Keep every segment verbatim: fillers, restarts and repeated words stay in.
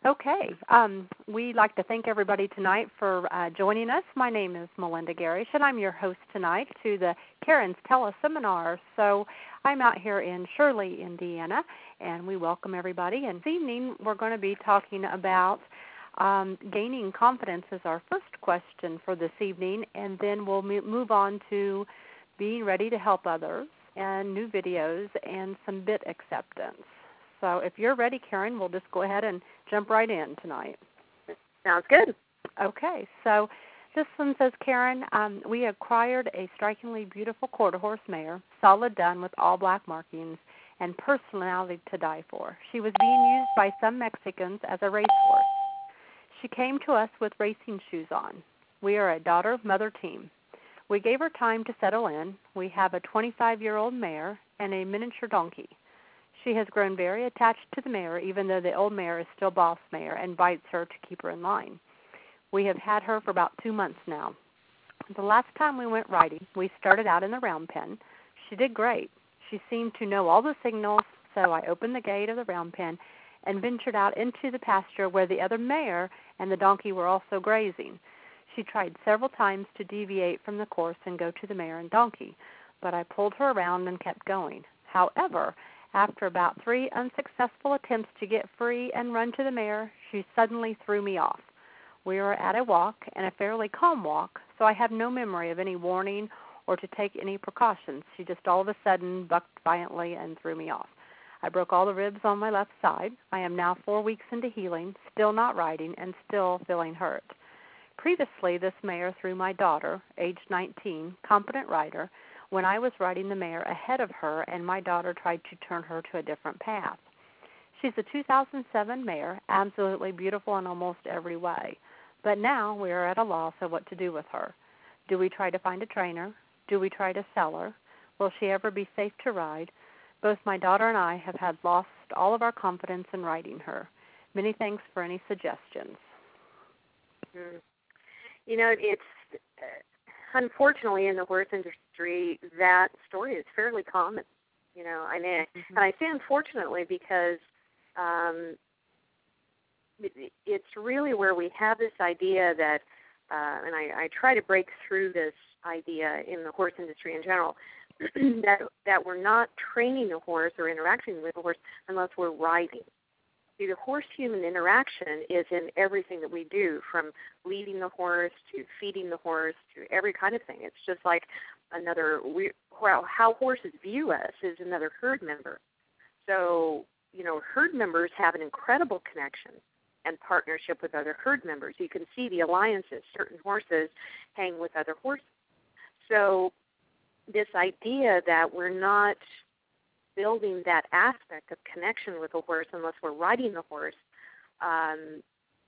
Okay. Um, we'd like to thank everybody tonight for uh, joining us. My name is Melinda Garish, and I'm your host tonight to the Karen's Teleseminar. So I'm out here in Shirley, Indiana, and we welcome everybody. And this evening we're going to be talking about um, gaining confidence as our first question for this evening, and then we'll move on to being ready to help others and new videos and some bit acceptance. So if you're ready, Karen, we'll just go ahead and jump right in tonight. Sounds good. Okay, so this one says, Karen, um, we acquired a strikingly beautiful quarter horse mare, solid done with all black markings, and personality to die for. She was being used by some Mexicans as a racehorse. She came to us with racing shoes on. We are a daughter-mother team. We gave her time to settle in. We have a twenty-five-year-old mare and a miniature donkey. She has grown very attached to the mare, even though the old mare is still boss mare and bites her to keep her in line. We have had her for about two months now. The last time we went riding, we started out in the round pen. She did great. She seemed to know all the signals, so I opened the gate of the round pen and ventured out into the pasture where the other mare and the donkey were also grazing. She tried several times to deviate from the course and go to the mare and donkey, but I pulled her around and kept going. However, after about three unsuccessful attempts to get free and run to the mare, she suddenly threw me off. We were at a walk, and a fairly calm walk, so I have no memory of any warning or to take any precautions. She just all of a sudden bucked violently and threw me off. I broke all the ribs on my left side. I am now four weeks into healing, still not riding, and still feeling hurt. Previously, this mare threw my daughter, age nineteen, competent rider, when I was riding the mare ahead of her and my daughter tried to turn her to a different path. She's a two thousand seven mare, absolutely beautiful in almost every way. But now we are at a loss of what to do with her. Do we try to find a trainer? Do we try to sell her? Will she ever be safe to ride? Both my daughter and I have had lost all of our confidence in riding her. Many thanks for any suggestions. Mm. You know, it's uh, unfortunately in the horse industry that story is fairly common. You know, I mean, mm-hmm. and I say unfortunately because um, it, it's really where we have this idea that, uh, and I, I try to break through this idea in the horse industry in general, that that we're not training the horse or interacting with the horse unless we're riding. See, the horse-human interaction is in everything that we do, from leading the horse to feeding the horse to every kind of thing. It's just like another, we, well, how horses view us is another herd member. So, you know, herd members have an incredible connection and partnership with other herd members. You can see the alliances. Certain horses hang with other horses. So this idea that we're not building that aspect of connection with the horse unless we're riding the horse um,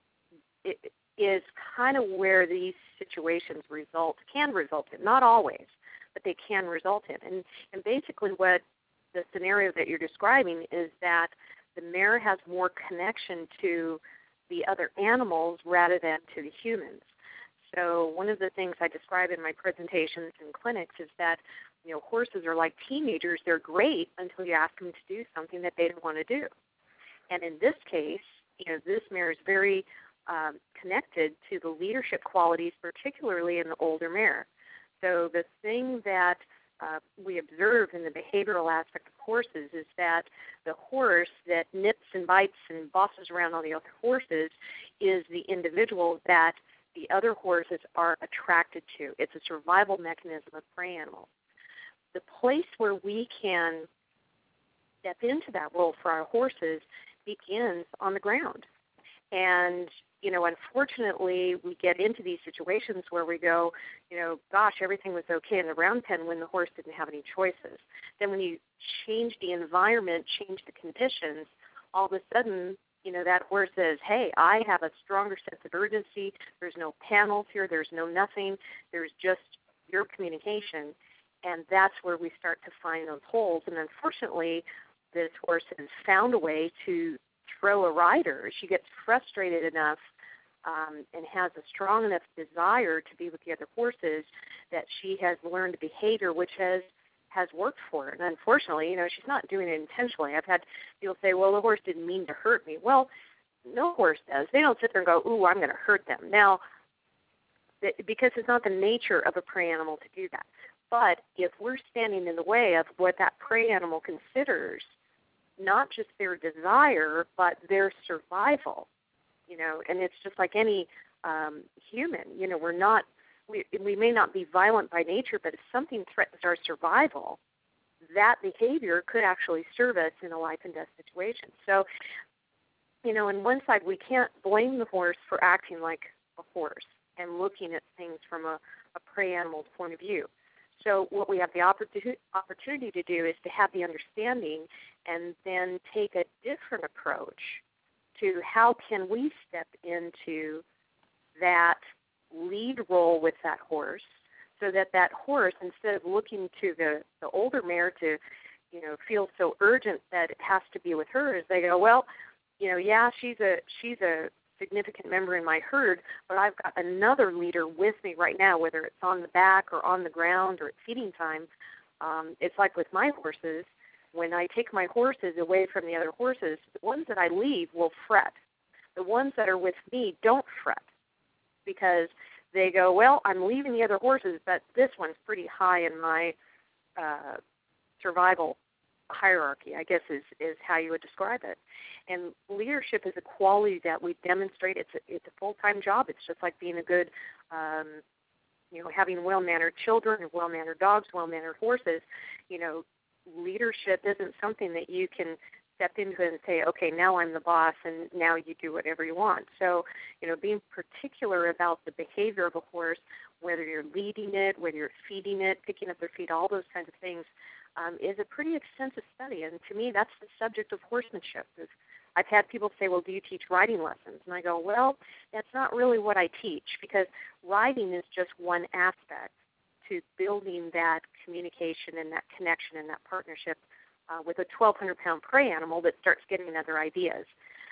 it is kind of where these situations result, can result in, not always, but they can result in. And, and basically what the scenario that you're describing is that the mare has more connection to the other animals rather than to the humans. So one of the things I describe in my presentations and clinics is that, you know, horses are like teenagers. They're great until you ask them to do something that they don't want to do. And in this case, you know, this mare is very um, connected to the leadership qualities, particularly in the older mare. So the thing that uh, we observe in the behavioral aspect of horses is that the horse that nips and bites and bosses around all the other horses is the individual that the other horses are attracted to. It's a survival mechanism of prey animals. The place where we can step into that role for our horses begins on the ground. And, you know, unfortunately, we get into these situations where we go, you know, gosh, everything was okay in the round pen when the horse didn't have any choices. Then when you change the environment, change the conditions, all of a sudden, you know, that horse says, hey, I have a stronger sense of urgency. There's no panels here. There's no nothing. There's just your communication. And that's where we start to find those holes. And unfortunately, this horse has found a way to throw a rider. She gets frustrated enough um, and has a strong enough desire to be with the other horses that she has learned a behavior which has has worked for her. And unfortunately, you know, she's not doing it intentionally. I've had people say, well, the horse didn't mean to hurt me. Well, no horse does. They don't sit there and go, ooh, I'm going to hurt them. Now, because it's not the nature of a prey animal to do that. But if we're standing in the way of what that prey animal considers, not just their desire, but their survival, you know, and it's just like any um, human, you know, we're not, we, we may not be violent by nature, but if something threatens our survival, that behavior could actually serve us in a life and death situation. So, you know, on one side, we can't blame the horse for acting like a horse and looking at things from a, a prey animal's point of view. So what we have the opportunity opportunity to do is to have the understanding and then take a different approach to how can we step into that lead role with that horse so that that horse, instead of looking to the, the older mare to, you know, feel so urgent that it has to be with hers, they go, well, you know, yeah, she's a she's a significant member in my herd, but I've got another leader with me right now, whether it's on the back or on the ground or at feeding time. Um, it's like with my horses, when I take my horses away from the other horses, the ones that I leave will fret. The ones that are with me don't fret because they go, well, I'm leaving the other horses, but this one's pretty high in my uh, survival hierarchy, I guess is, is how you would describe it. And leadership is a quality that we demonstrate. It's a, it's a full-time job. It's just like being a good, um, you know, having well-mannered children, well-mannered dogs, well-mannered horses. You know, leadership isn't something that you can step into and say, okay, now I'm the boss and now you do whatever you want. So, you know, being particular about the behavior of a horse, whether you're leading it, whether you're feeding it, picking up their feet, all those kinds of things, um, is a pretty extensive study. And to me, that's the subject of horsemanship. Is I've had people say, well, do you teach riding lessons? And I go, well, that's not really what I teach because riding is just one aspect to building that communication and that connection and that partnership uh, with a twelve hundred pound prey animal that starts getting other ideas.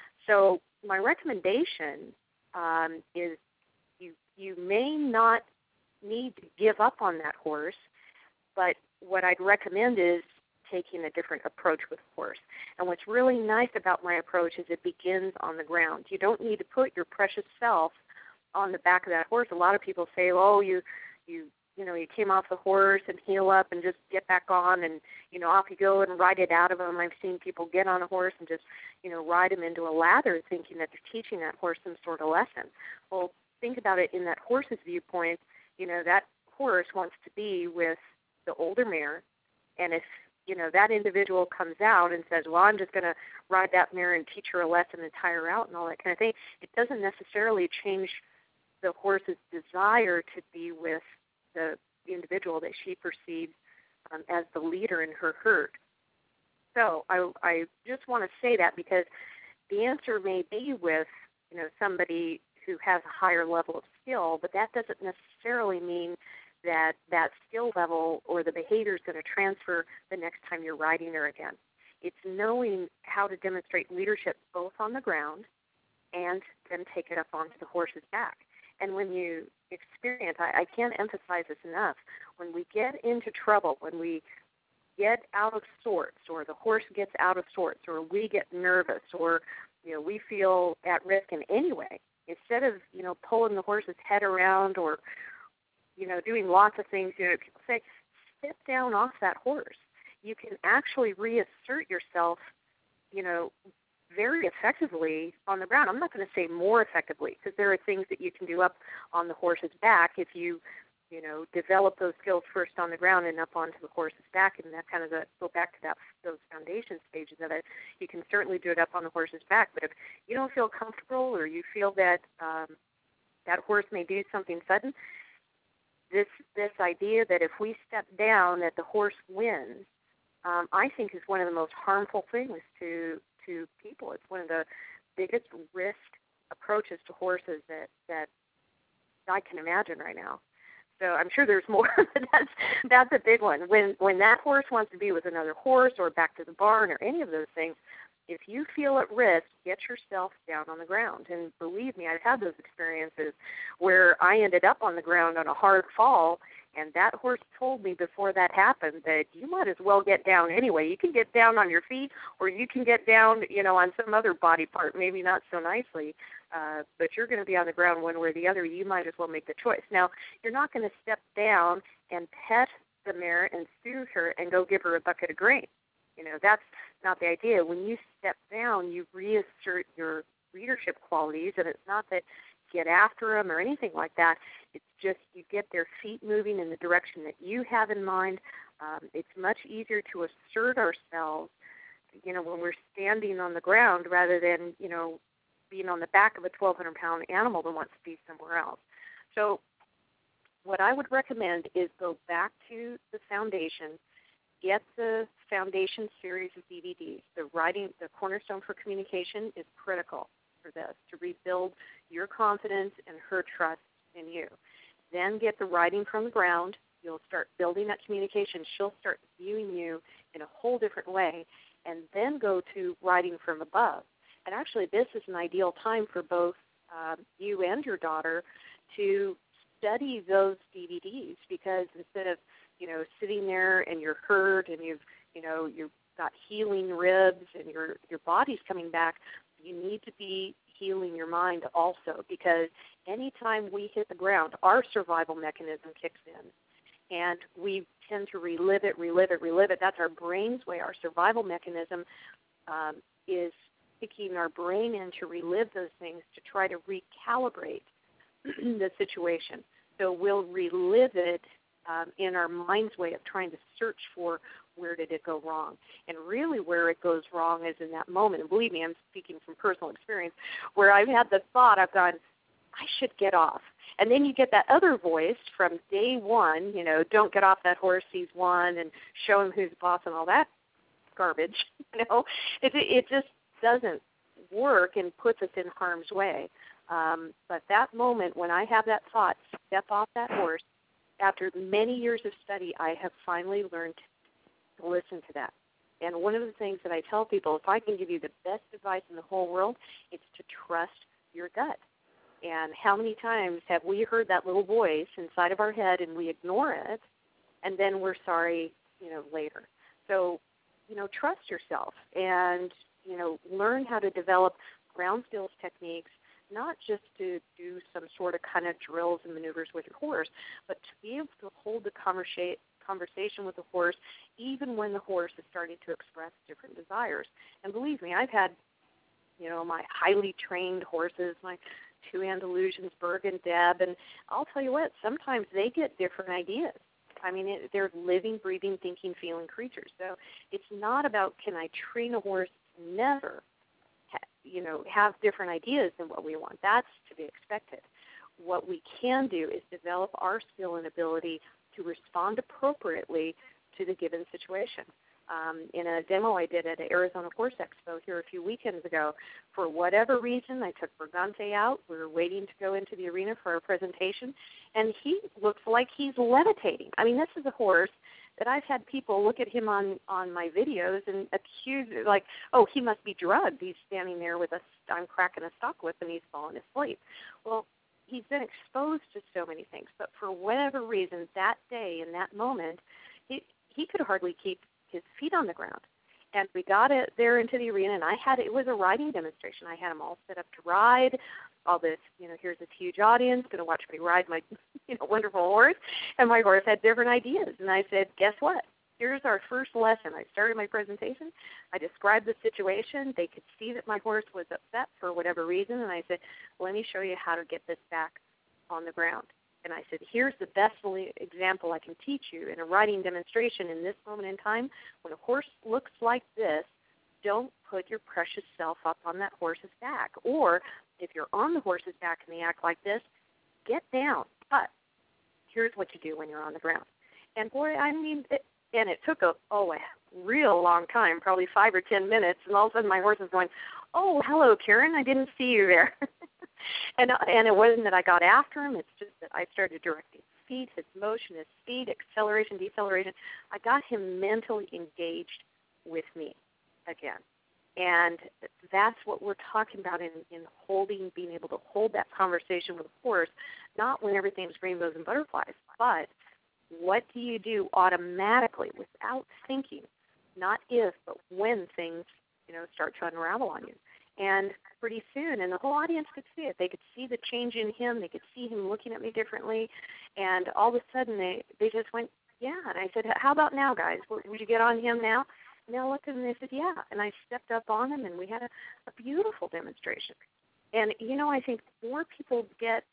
So my recommendation um, is you, you may not need to give up on that horse, but what I'd recommend is taking a different approach with the horse. And what's really nice about my approach is it begins on the ground. You don't need to put your precious self on the back of that horse. A lot of people say, oh, you, you, you know, you came off the horse and heel up and just get back on and, you know, off you go and ride it out of them. I've seen people get on a horse and just, you know, ride them into a lather thinking that they're teaching that horse some sort of lesson. Well, think about it in that horse's viewpoint. You know, that horse wants to be with the older mare, and if you know, that individual comes out and says, well, I'm just going to ride that mare and teach her a lesson and tie her out and all that kind of thing, it doesn't necessarily change the horse's desire to be with the individual that she perceives um, as the leader in her herd. So I, I just want to say that because the answer may be with, you know, somebody who has a higher level of skill, but that doesn't necessarily mean that that skill level or the behavior is going to transfer the next time you're riding her again. It's knowing how to demonstrate leadership both on the ground and then take it up onto the horse's back. And when you experience, I, I can't emphasize this enough, when we get into trouble, when we get out of sorts or the horse gets out of sorts or we get nervous or, you know, we feel at risk in any way, instead of, you know, pulling the horse's head around or, you know, doing lots of things, you know, people say, step down off that horse. You can actually reassert yourself, you know, very effectively on the ground. I'm not going to say more effectively because there are things that you can do up on the horse's back if you, you know, develop those skills first on the ground and up onto the horse's back, and that kind of the, go back to that those foundation stages of it. You can certainly do it up on the horse's back, but if you don't feel comfortable or you feel that um, that horse may do something sudden, This this idea that if we step down that the horse wins, um, I think is one of the most harmful things to to people. It's one of the biggest risk approaches to horses that, that I can imagine right now. So I'm sure there's more, but that's that's a big one. When when that horse wants to be with another horse or back to the barn or any of those things, if you feel at risk, get yourself down on the ground. And believe me, I've had those experiences where I ended up on the ground on a hard fall, and that horse told me before that happened that you might as well get down anyway. You can get down on your feet, or you can get down, you know, on some other body part, maybe not so nicely, uh, but you're going to be on the ground one way or the other. You might as well make the choice. Now, you're not going to step down and pet the mare and soothe her and go give her a bucket of grain. You know, that's not the idea. When you step down, you reassert your leadership qualities, and it's not that get after them or anything like that. It's just you get their feet moving in the direction that you have in mind. Um, it's much easier to assert ourselves, you know, when we're standing on the ground rather than, you know, being on the back of a twelve hundred pound animal that wants to be somewhere else. So what I would recommend is go back to the foundation, get the foundation series of D V Ds. The writing, the cornerstone for communication is critical for this, to rebuild your confidence and her trust in you. Then get the writing from the ground. You'll start building that communication. She'll start viewing you in a whole different way, and then go to writing from above. And actually, this is an ideal time for both um, you and your daughter to study those D V Ds, because instead of, you know, sitting there and you're hurt and you've, you know, you've got healing ribs and your your body's coming back, you need to be healing your mind also, because anytime we hit the ground, our survival mechanism kicks in, and we tend to relive it, relive it, relive it. That's our brain's way. Our survival mechanism um, is kicking our brain in to relive those things to try to recalibrate the situation. So we'll relive it um, in our mind's way of trying to search for where did it go wrong. And really where it goes wrong is in that moment. And believe me, I'm speaking from personal experience, where I've had the thought, I've gone, I should get off. And then you get that other voice from day one, you know, don't get off that horse, he's won, and show him who's boss and all that garbage. You know, it, it just doesn't work and puts us in harm's way. Um, but that moment when I have that thought, step off that horse, after many years of study, I have finally learned to listen to that. And one of the things that I tell people, if I can give you the best advice in the whole world, it's to trust your gut. And how many times have we heard that little voice inside of our head and we ignore it, and then we're sorry, you know, later. So, you know, trust yourself and, you know, learn how to develop ground skills techniques, not just to do some sort of kind of drills and maneuvers with your horse, but to be able to hold the conversa- conversation with the horse even when the horse is starting to express different desires. And believe me, I've had, you know, my highly trained horses, my two Andalusians, Berg and Deb, and I'll tell you what, sometimes they get different ideas. I mean, it, they're living, breathing, thinking, feeling creatures. So it's not about can I train a horse to never, ha- you know, have different ideas than what we want. That's to be expected. What we can do is develop our skill and ability to respond appropriately to the given situation. Um, in a demo I did at the Arizona Horse Expo here a few weekends ago, for whatever reason, I took Bergante out. We were waiting to go into the arena for our presentation, and he looks like he's levitating. I mean, this is a horse that I've had people look at him on, on my videos and accuse, like, oh, he must be drugged. He's standing there with a, I'm cracking a stock whip and he's falling asleep. Well, he's been exposed to so many things, but for whatever reason, that day, in that moment, he, he could hardly keep his feet on the ground. And we got it there into the arena, and I had, it was a riding demonstration. I had them all set up to ride, all this, you know, here's this huge audience, going to watch me ride my, you know, wonderful horse. And my horse had different ideas. And I said, guess what? Here's our first lesson. I started my presentation. I described the situation. They could see that my horse was upset for whatever reason. And I said, let me show you how to get this back on the ground. And I said, here's the best example I can teach you in a riding demonstration in this moment in time. When a horse looks like this, don't put your precious self up on that horse's back. Or if you're on the horse's back and they act like this, get down. But here's what you do when you're on the ground. And, boy, I mean, it, and it took a, oh, a real long time, probably five or ten minutes, and all of a sudden my horse is going, oh, hello, Karen, I didn't see you there. And and it wasn't that I got after him. It's just that I started directing his feet, his motion, his speed, acceleration, deceleration. I got him mentally engaged with me again. And that's what we're talking about in, in holding, being able to hold that conversation with a horse, not when everything's rainbows and butterflies, but what do you do automatically without thinking, not if, but when things, you know, start to unravel on you. And pretty soon, and the whole audience could see it. They could see the change in him. They could see him looking at me differently. And all of a sudden, they, they just went, yeah. And I said, how about now, guys? Would you get on him now? And they looked at him and they said, yeah. And I stepped up on him, and we had a, a beautiful demonstration. And, you know, I think more people get,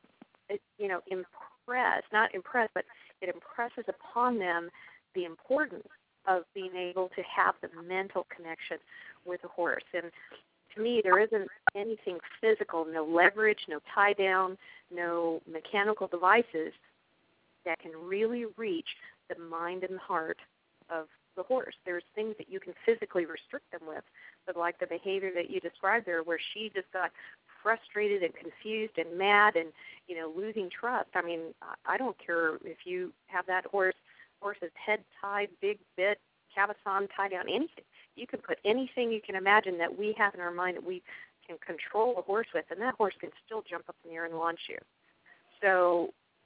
you know, impressed, not impressed, but it impresses upon them the importance of being able to have the mental connection with a horse. And to me, there isn't anything physical, no leverage, no tie down, no mechanical devices that can really reach the mind and the heart of the horse. There's things that you can physically restrict them with, but like the behavior that you described there, where she just got frustrated and confused and mad and, you know, losing trust. I mean, I don't care if you have that horse horse's head tied, big bit, cabezon tied down, anything. You can put anything you can imagine that we have in our mind that we can control a horse with, and that horse can still jump up in the air and launch you. So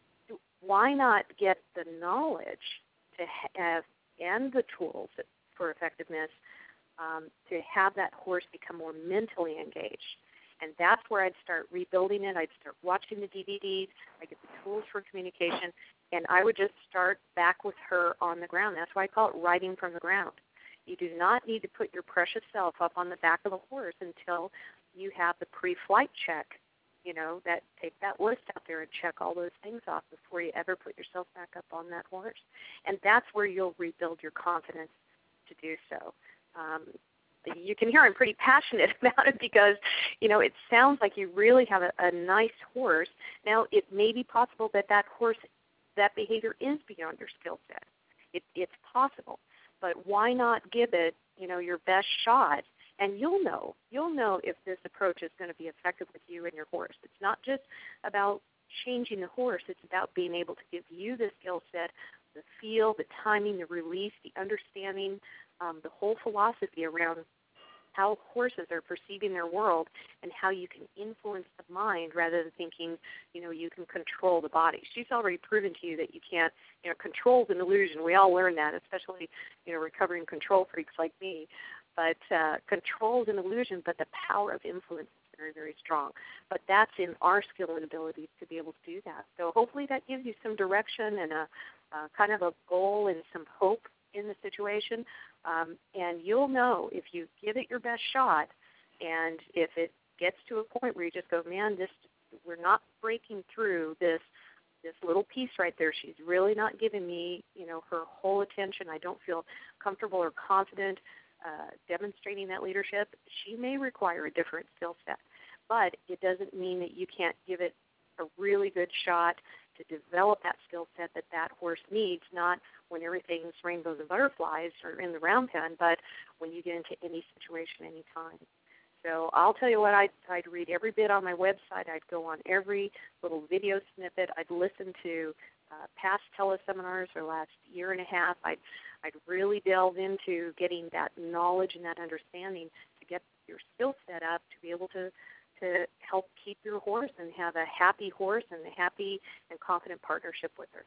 why not get the knowledge to have and the tools for effectiveness um, to have that horse become more mentally engaged? And that's where I'd start rebuilding it. I'd start watching the D V Ds. I get the tools for communication, and I would just start back with her on the ground. That's why I call it riding from the ground. You do not need to put your precious self up on the back of the horse until you have the pre-flight check, you know, that take that list out there and check all those things off before you ever put yourself back up on that horse. And that's where you'll rebuild your confidence to do so. Um, you can hear I'm pretty passionate about it because, you know, it sounds like you really have a, a nice horse. Now, it may be possible that that horse, that behavior is beyond your skill set. It, it's possible. But why not give it, you know, your best shot, and you'll know. You'll know if this approach is going to be effective with you and your horse. It's not just about changing the horse. It's about being able to give you the skill set, the feel, the timing, the release, the understanding, um, the whole philosophy around how horses are perceiving their world and how you can influence the mind rather than thinking, you know, you can control the body. She's already proven to you that you can't, you know, control's an illusion. We all learn that, especially, you know, recovering control freaks like me. But uh, control is an illusion, but the power of influence is very, very strong. But that's in our skill and abilities to be able to do that. So hopefully that gives you some direction and a uh, kind of a goal and some hope in the situation. Um, and you'll know if you give it your best shot, and if it gets to a point where you just go, man, this we're not breaking through this this little piece right there. She's really not giving me, you know, her whole attention. I don't feel comfortable or confident uh, demonstrating that leadership. She may require a different skill set, but it doesn't mean that you can't give it a really good shot to develop that skill set that that horse needs, not when everything's rainbows and butterflies or in the round pen, but when you get into any situation, any time. So I'll tell you what, I'd, I'd read every bit on my website. I'd go on every little video snippet. I'd listen to uh, past teleseminars for the last year and a half. I'd, I'd really delve into getting that knowledge and that understanding to get your skill set up to be able to to help keep your horse and have a happy horse and a happy and confident partnership with her.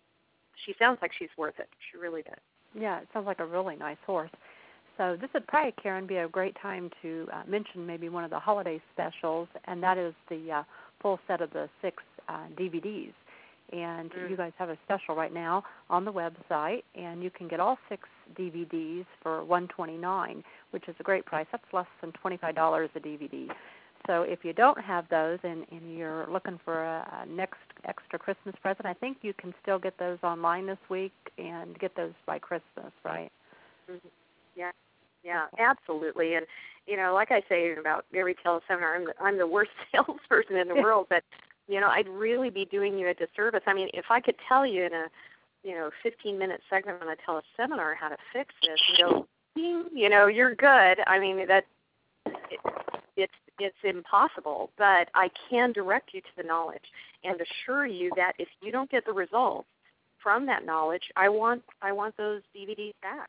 She sounds like she's worth it. She really does. Yeah, it sounds like a really nice horse. So this would probably, Karen, be a great time to uh, mention maybe one of the holiday specials, and that is the uh, full set of the six uh, D V Ds. And mm. you guys have a special right now on the website, and you can get all six D V Ds for one hundred twenty-nine dollars, which is a great price. That's less than twenty-five dollars a D V D. So if you don't have those and, and you're looking for a, a next extra Christmas present, I think you can still get those online this week and get those by Christmas, right? Mm-hmm. Yeah, yeah, absolutely. And, you know, like I say about every teleseminar, I'm the, I'm the worst salesperson in the world, but, you know, I'd really be doing you a disservice. I mean, if I could tell you in a, you know, fifteen-minute segment on a teleseminar how to fix this and go, you know, you're good. I mean, that it, it's it's impossible, but I can direct you to the knowledge and assure you that if you don't get the results from that knowledge, I want I want those D V Ds back.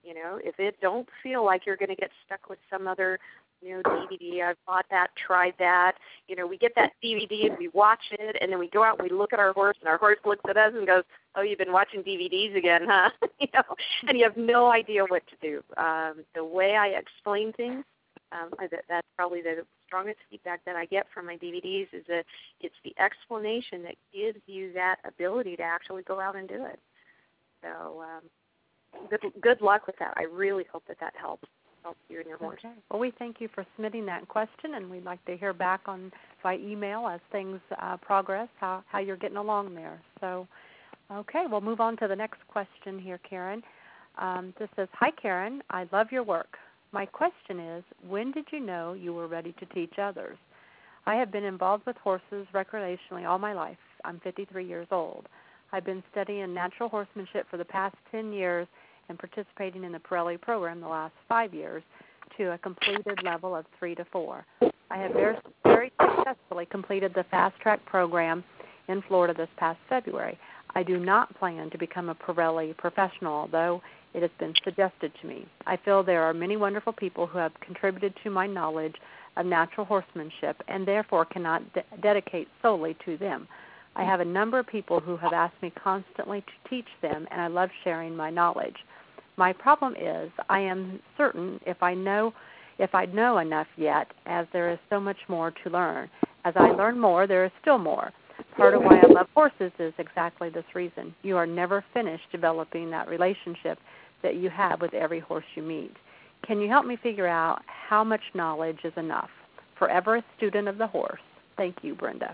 You know, if it don't feel like you're going to get stuck with some other, you know, D V D, I've bought that, tried that. You know, we get that D V D and we watch it, and then we go out and we look at our horse, and our horse looks at us and goes, "Oh, you've been watching D V Ds again, huh?" You know, and you have no idea what to do. Um, the way I explain things, um, I, that's probably the strongest feedback that I get from my D V Ds is that it's the explanation that gives you that ability to actually go out and do it. So um, good, good luck with that. I really hope that that helps. Help you and your horse. Okay. Well, we thank you for submitting that question, and we'd like to hear back on by email as things uh, progress, how, how you're getting along there. So, okay, we'll move on to the next question here, Karen. Um, this says, "Hi, Karen. I love your work. My question is, when did you know you were ready to teach others? I have been involved with horses recreationally all my life. I'm fifty-three years old. I've been studying natural horsemanship for the past ten years and participating in the Pirelli program the last five years to a completed level of three to four. I have very, very successfully completed the Fast Track program in Florida this past February. I do not plan to become a Pirelli professional, although it has been suggested to me. I feel there are many wonderful people who have contributed to my knowledge of natural horsemanship and therefore cannot de- dedicate solely to them. I have a number of people who have asked me constantly to teach them, and I love sharing my knowledge. My problem is I am certain if I know if I know enough yet, as there is so much more to learn. As I learn more, there is still more. Part of why I love horses is exactly this reason. You are never finished developing that relationship that you have with every horse you meet. Can you help me figure out how much knowledge is enough? Forever a student of the horse. Thank you, Brenda."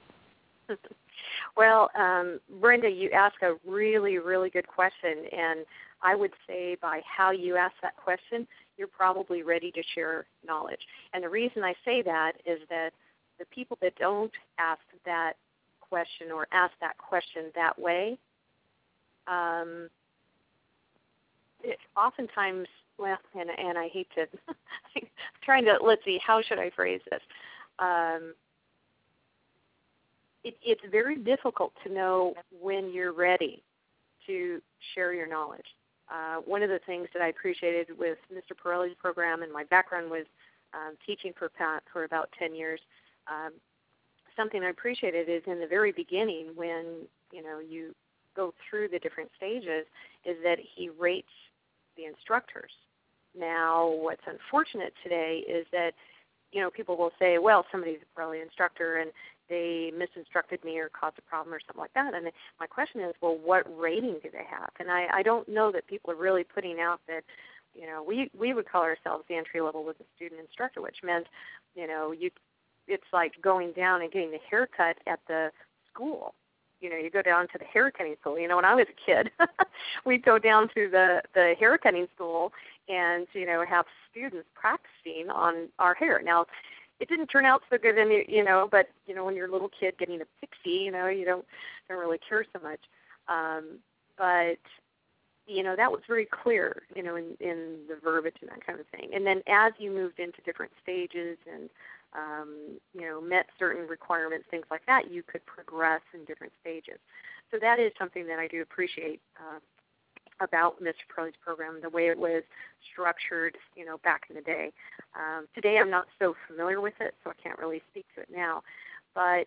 Well, um, Brenda, you ask a really, really good question, and I would say by how you ask that question, you're probably ready to share knowledge. And the reason I say that is that the people that don't ask that question or ask that question that way, um, it oftentimes, well, and, and I hate to, I'm trying to, let's see, how should I phrase this? Um, it, it's very difficult to know when you're ready to share your knowledge. Uh, one of the things that I appreciated with Mister Pirelli's program, and my background was um, teaching for Pat for about ten years, um, something I appreciated is in the very beginning when, you know, you go through the different stages, is that he rates the instructors. Now, what's unfortunate today is that, you know, people will say, well, somebody's a Pirelli instructor and they misinstructed me or caused a problem or something like that. And my question is, well, what rating do they have? And I, I don't know that people are really putting out that, you know, we, we would call ourselves the entry level with a student instructor, which meant, you know, you it's like going down and getting the haircut at the school. You know, you go down to the haircutting school. You know, when I was a kid, we'd go down to the, the haircutting school and, you know, have students practicing on our hair. Now, it didn't turn out so good, in, you know, but, you know, when you're a little kid getting a pixie, you know, you don't, don't really care so much. Um, but, you know, that was very clear, you know, in, in the verbiage and that kind of thing. And then as you moved into different stages and, um, you know, met certain requirements, things like that, you could progress in different stages. So that is something that I do appreciate uh, about Mister Pirelli's program, the way it was structured, you know, back in the day. Um, today I'm not so familiar with it, so I can't really speak to it now. But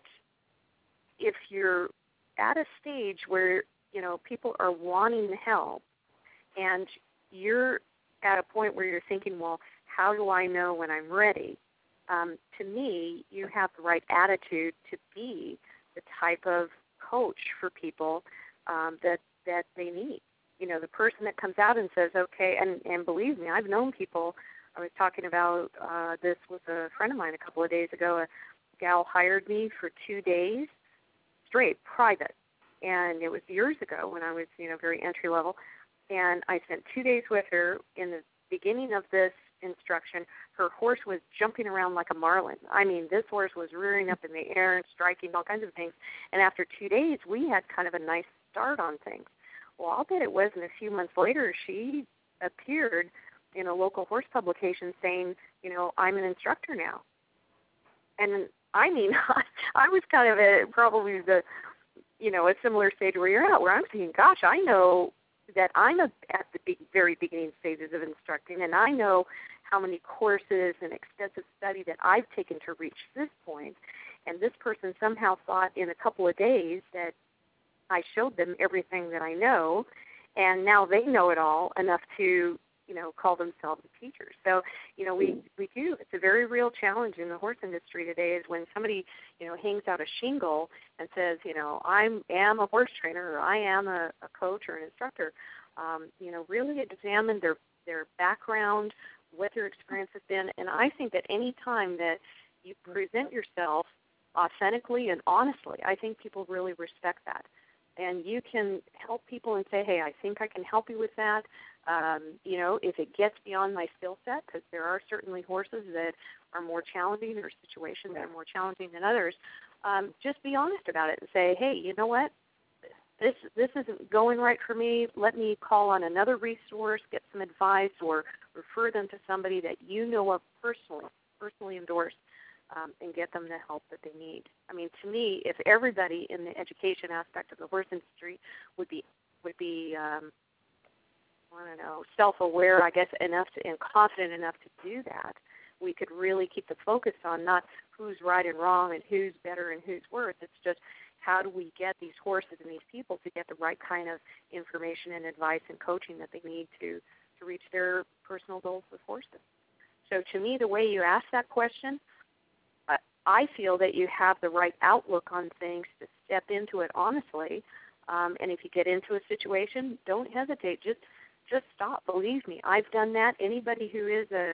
if you're at a stage where, you know, people are wanting help and you're at a point where you're thinking, well, how do I know when I'm ready? Um, to me, you have the right attitude to be the type of coach for people um, that, that they need. You know, the person that comes out and says, okay, and, and believe me, I've known people. I was talking about uh, this with a friend of mine a couple of days ago. A gal hired me for two days straight, private. And it was years ago when I was, you know, very entry level. And I spent two days with her. In the beginning of this instruction, her horse was jumping around like a marlin. I mean, this horse was rearing up in the air and striking all kinds of things. And after two days, we had kind of a nice start on things. Well, I'll bet it wasn't a few months later she appeared in a local horse publication saying, you know, I'm an instructor now. And I mean, I was kind of at probably the, you know, a similar stage where you're at, where I'm thinking, gosh, I know that I'm a, at the be- very beginning stages of instructing, and I know how many courses and extensive study that I've taken to reach this point, and this person somehow thought in a couple of days that I showed them everything that I know, and now they know it all enough to, you know, call themselves a teacher. So, you know, we, we do. It's a very real challenge in the horse industry today is when somebody, you know, hangs out a shingle and says, you know, I am a horse trainer or I am a, a coach or an instructor, um, you know, really examine their, their background, what their experience has been. And I think that any time that you present yourself authentically and honestly, I think people really respect that. And you can help people and say, hey, I think I can help you with that. Um, you know, if it gets beyond my skill set, because there are certainly horses that are more challenging or situations that are more challenging than others, um, just be honest about it and say, hey, you know what? This this isn't going right for me. Let me call on another resource, get some advice, or refer them to somebody that you know of personally, personally endorsed, um, and get them the help that they need. I mean, to me, if everybody in the education aspect of the horse industry would be would be um, I don't know, self-aware, I guess, enough to, and confident enough to do that, we could really keep the focus on not who's right and wrong and who's better and who's worse. It's just how do we get these horses and these people to get the right kind of information and advice and coaching that they need to, to reach their personal goals with horses. So to me, the way you ask that question, uh, I feel that you have the right outlook on things to step into it honestly. Um, and if you get into a situation, don't hesitate. Just just stop. Believe me, I've done that. Anybody who is a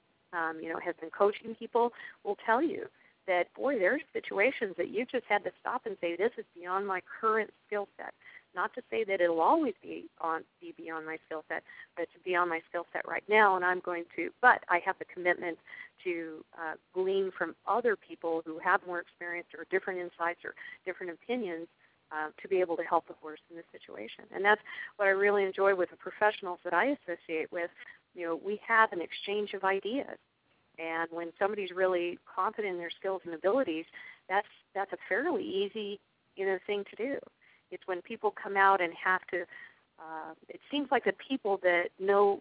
um, you know has been coaching people will tell you that, boy, there's situations that you just had to stop and say, this is beyond my current skill set. Not to say that it'll always be on be beyond my skill set, but it's beyond my skill set right now, and I'm going to, but I have the commitment to uh, glean from other people who have more experience or different insights or different opinions uh, to be able to help the horse in this situation. And that's what I really enjoy with the professionals that I associate with. You know, we have an exchange of ideas. And when somebody's really confident in their skills and abilities, that's that's a fairly easy, you know, thing to do. It's when people come out and have to. Uh, it seems like the people that know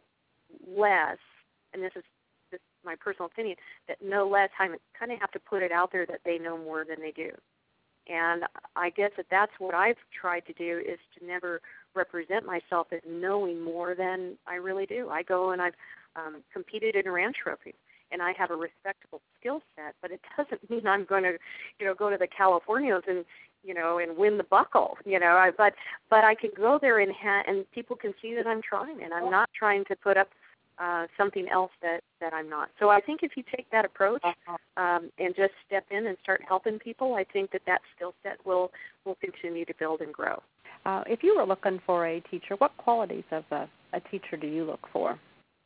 less, and this is, this is my personal opinion, that know less kind of have to put it out there that they know more than they do. And I guess that that's what I've tried to do is to never represent myself as knowing more than I really do. I go and I've um, competed in a ranch trophy. And I have a respectable skill set, but it doesn't mean I'm going to, you know, go to the Californios and, you know, and win the buckle, you know. I, but but I can go there and ha- and people can see that I'm trying, and I'm not trying to put up uh, something else that, that I'm not. So I think if you take that approach um, and just step in and start helping people, I think that that skill set will will continue to build and grow. Uh, if you were looking for a teacher, what qualities of a, a teacher do you look for?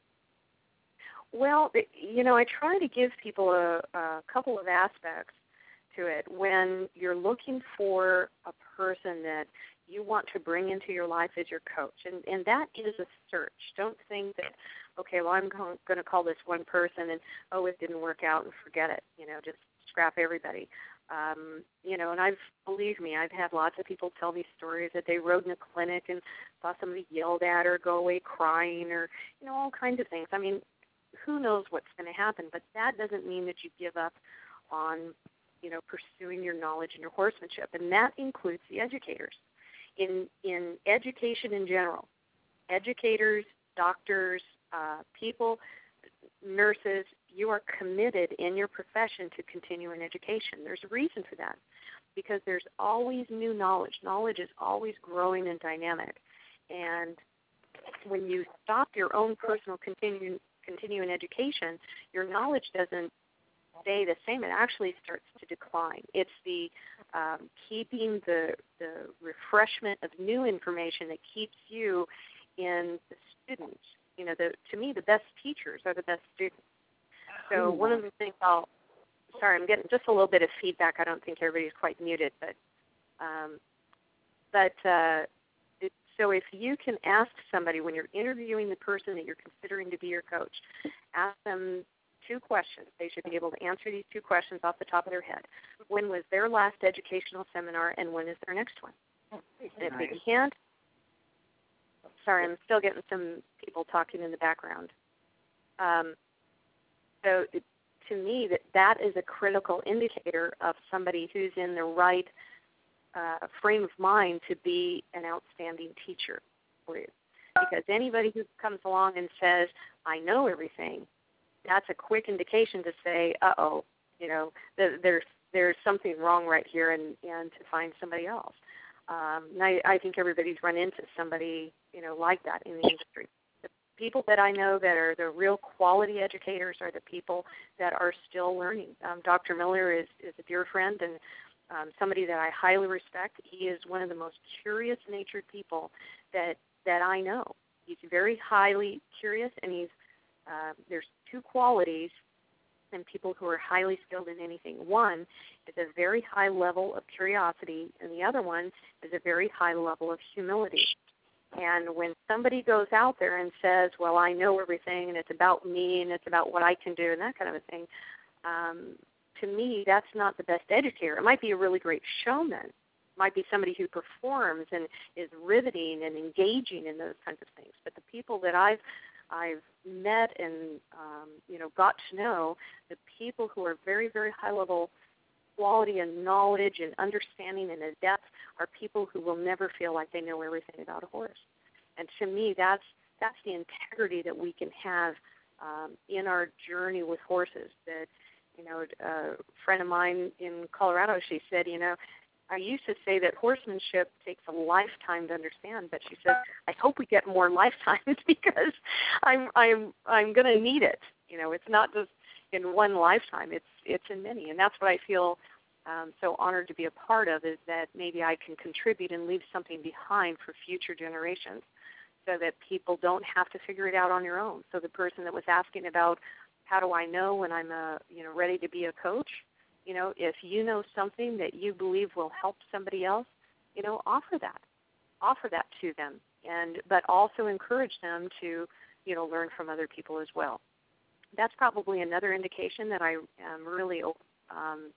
Well, you know, I try to give people a, a couple of aspects to it. When you're looking for a person that you want to bring into your life as your coach, and, and that is a search. Don't think that, okay, well, I'm going to call this one person and, oh, it didn't work out and forget it. You know, just scrap everybody. Um, you know, and I've, believe me, I've had lots of people tell me stories that they rode in a clinic and saw somebody yelled at or go away crying or, you know, all kinds of things. I mean, who knows what's going to happen, but that doesn't mean that you give up on, you know, pursuing your knowledge and your horsemanship, and that includes the educators. In in education in general, educators, doctors, uh, people, nurses, you are committed in your profession to continuing education. There's a reason for that, because there's always new knowledge. Knowledge is always growing and dynamic, and when you stop your own personal continuing continuing education, your knowledge doesn't stay the same. It actually starts to decline. It's the um, keeping the the refreshment of new information that keeps you in the students. You know, the, to me, the best teachers are the best students. So one of the things I'll, sorry, I'm getting just a little bit of feedback. I don't think everybody's quite muted, but um, but uh, So if you can ask somebody when you're interviewing the person that you're considering to be your coach, ask them two questions. They should be able to answer these two questions off the top of their head. When was their last educational seminar, and when is their next one? And if they can't, Sorry, I'm still getting some people talking in the background. Um, so it, to me, that that is a critical indicator of somebody who's in the right uh, frame of mind to be an outstanding teacher for you. Because anybody who comes along and says, I know everything, that's a quick indication to say, uh-oh, you know, th- there's there's something wrong right here, and, and to find somebody else. Um, and I, I think everybody's run into somebody, you know, like that in the industry. The people that I know that are the real quality educators are the people that are still learning. Um, Doctor Miller is, is a dear friend and um, somebody that I highly respect. He is one of the most curious-natured people that that I know. He's very highly curious, and he's uh, there's two qualities in people who are highly skilled in anything. One is a very high level of curiosity, and the other one is a very high level of humility. And when somebody goes out there and says, well, I know everything, and it's about me, and it's about what I can do, and that kind of a thing, um, to me, that's not the best educator. It might be a really great showman. It might be somebody who performs and is riveting and engaging in those kinds of things. But the people that I've I've met and um, you know got to know, the people who are very, very high level quality and knowledge and understanding and adept are people who will never feel like they know everything about a horse. And to me, that's that's the integrity that we can have um, in our journey with horses. That you know, a friend of mine in Colorado, she said, you know, I used to say that horsemanship takes a lifetime to understand, but she said, I hope we get more lifetimes because I'm I'm I'm going to need it. You know, it's not just in one lifetime; it's it's in many, and that's what I feel um, so honored to be a part of. Is that maybe I can contribute and leave something behind for future generations, so that people don't have to figure it out on their own. So the person that was asking about how do I know when I'm a you know ready to be a coach. You know, if you know something that you believe will help somebody else, you know, offer that. Offer that to them, and but also encourage them to, you know, learn from other people as well. That's probably another indication that I am really um,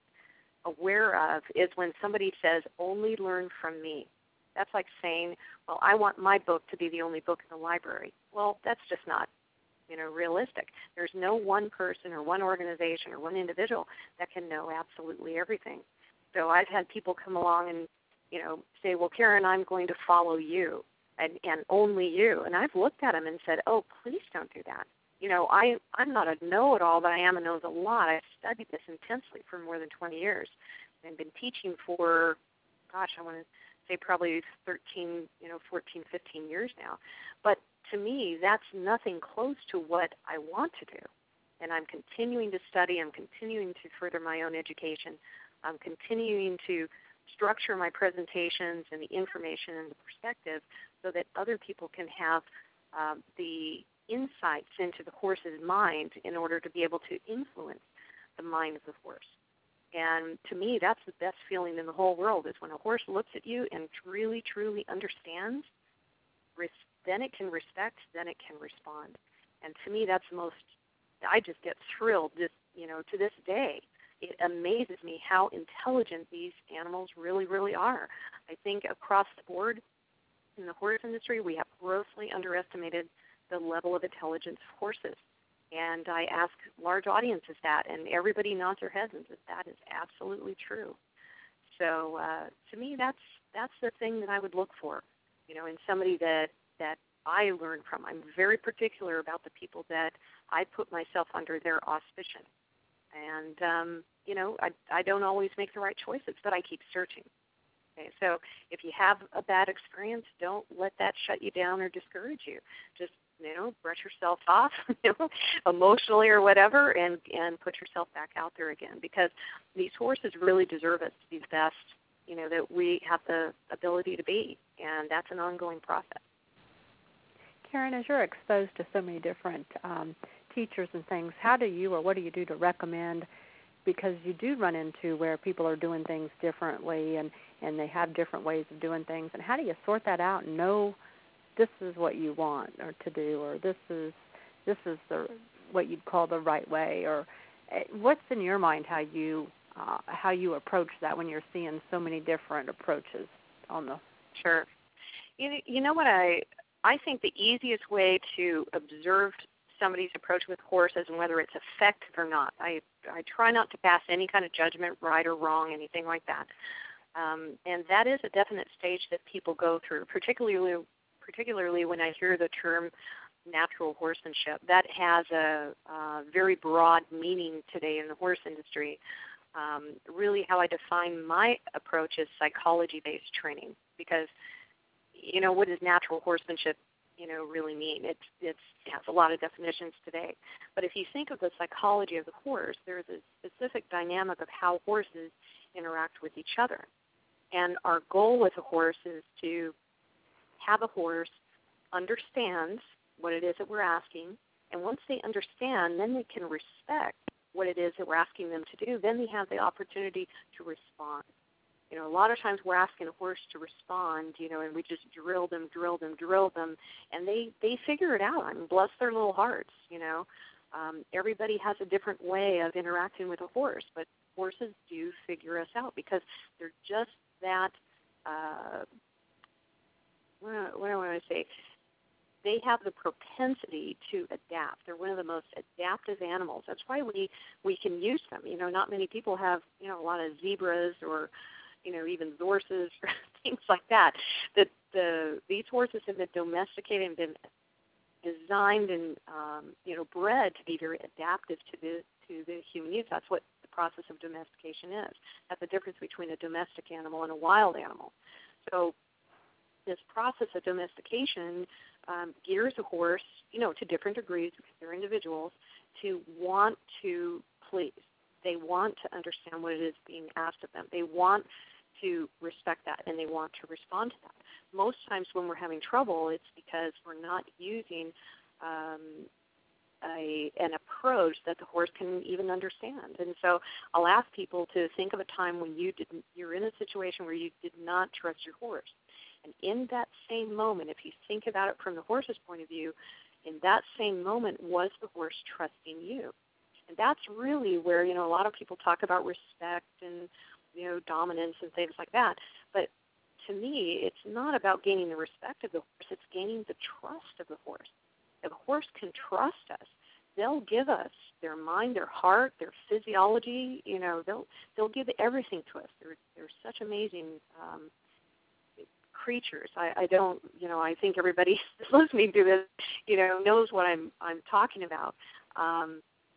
aware of is when somebody says, only learn from me. That's like saying, well, I want my book to be the only book in the library. Well, that's just not you know, realistic. There's no one person or one organization or one individual that can know absolutely everything. So I've had people come along and, you know, say, well, Karen, I'm going to follow you and, and only you. And I've looked at them and said, oh, please don't do that. You know, I, I'm not a know-it-all, but I am a knows a lot. I've studied this intensely for more than twenty years and been teaching for, gosh, I want to say probably thirteen, you know, fourteen, fifteen years now. But to me, that's nothing close to what I want to do. And I'm continuing to study. I'm continuing to further my own education. I'm continuing to structure my presentations and the information and the perspective so that other people can have um, the insights into the horse's mind in order to be able to influence the mind of the horse. And to me, that's the best feeling in the whole world is when a horse looks at you and truly, truly understands, then it can respect, then it can respond. And to me, that's the most, I just get thrilled just, you know, to this day. It amazes me how intelligent these animals really, really are. I think across the board in the horse industry, we have grossly underestimated the level of intelligence of horses. And I ask large audiences that, and everybody nods their heads and says that is absolutely true. So uh, to me, that's that's the thing that I would look for, you know, in somebody that that I learn from. I'm very particular about the people that I put myself under their auspicion. And, um, you know, I, I don't always make the right choices, but I keep searching. Okay, so if you have a bad experience, don't let that shut you down or discourage you. Just, you know, brush yourself off, you know, emotionally or whatever, and, and put yourself back out there again. Because these horses really deserve us to be the best, you know, that we have the ability to be. And that's an ongoing process. Karen, as you're exposed to so many different um, teachers and things, how do you or what do you do to recommend, because you do run into where people are doing things differently and, and they have different ways of doing things, and how do you sort that out and know this is what you want or to do, or this is this is the what you'd call the right way, or what's in your mind how you uh, how you approach that when you're seeing so many different approaches on the Sure. You, you know what I I think the easiest way to observe somebody's approach with horses and whether it's effective or not, I, I try not to pass any kind of judgment, right or wrong, anything like that. Um, and that is a definite stage that people go through, particularly particularly when I hear the term natural horsemanship. That has a, a very broad meaning today in the horse industry. Um, really how I define my approach is psychology-based training, because, you know, what does natural horsemanship, you know, really mean? It's, it's, it has a lot of definitions today. But if you think of the psychology of the horse, there's a specific dynamic of how horses interact with each other. And our goal with a horse is to have a horse understand what it is that we're asking, and once they understand, then they can respect what it is that we're asking them to do. Then they have the opportunity to respond. You know, a lot of times we're asking a horse to respond, you know, and we just drill them, drill them, drill them, and they, they figure it out. I mean, bless their little hearts, you know. Um, everybody has a different way of interacting with a horse, but horses do figure us out because they're just that, uh, what do I want to say? They have the propensity to adapt. They're one of the most adaptive animals. That's why we, we can use them. You know, not many people have, you know, a lot of zebras or, you know, even horses or things like that. That the these horses have been domesticated and been designed and, um, you know, bred to be very adaptive to the to the human use. That's what the process of domestication is. That's the difference between a domestic animal and a wild animal. So this process of domestication um, gears a horse, you know, to different degrees because they're individuals, to want to please. They want to understand what it is being asked of them. They want to respect that, and they want to respond to that. Most times when we're having trouble, it's because we're not using um, a, an approach that the horse can even understand. And so I'll ask people to think of a time when you didn't, you're in a situation where you did not trust your horse. And in that same moment, if you think about it from the horse's point of view, in that same moment, was the horse trusting you? And that's really where, you know, a lot of people talk about respect and, you know, dominance and things like that. But to me, it's not about gaining the respect of the horse. It's gaining the trust of the horse. If a horse can trust us, they'll give us their mind, their heart, their physiology. You know, they'll they'll give everything to us. They're they're such amazing um, creatures. I, I don't, you know, I think everybody listening to this, you know, knows what I'm I'm talking about. Um,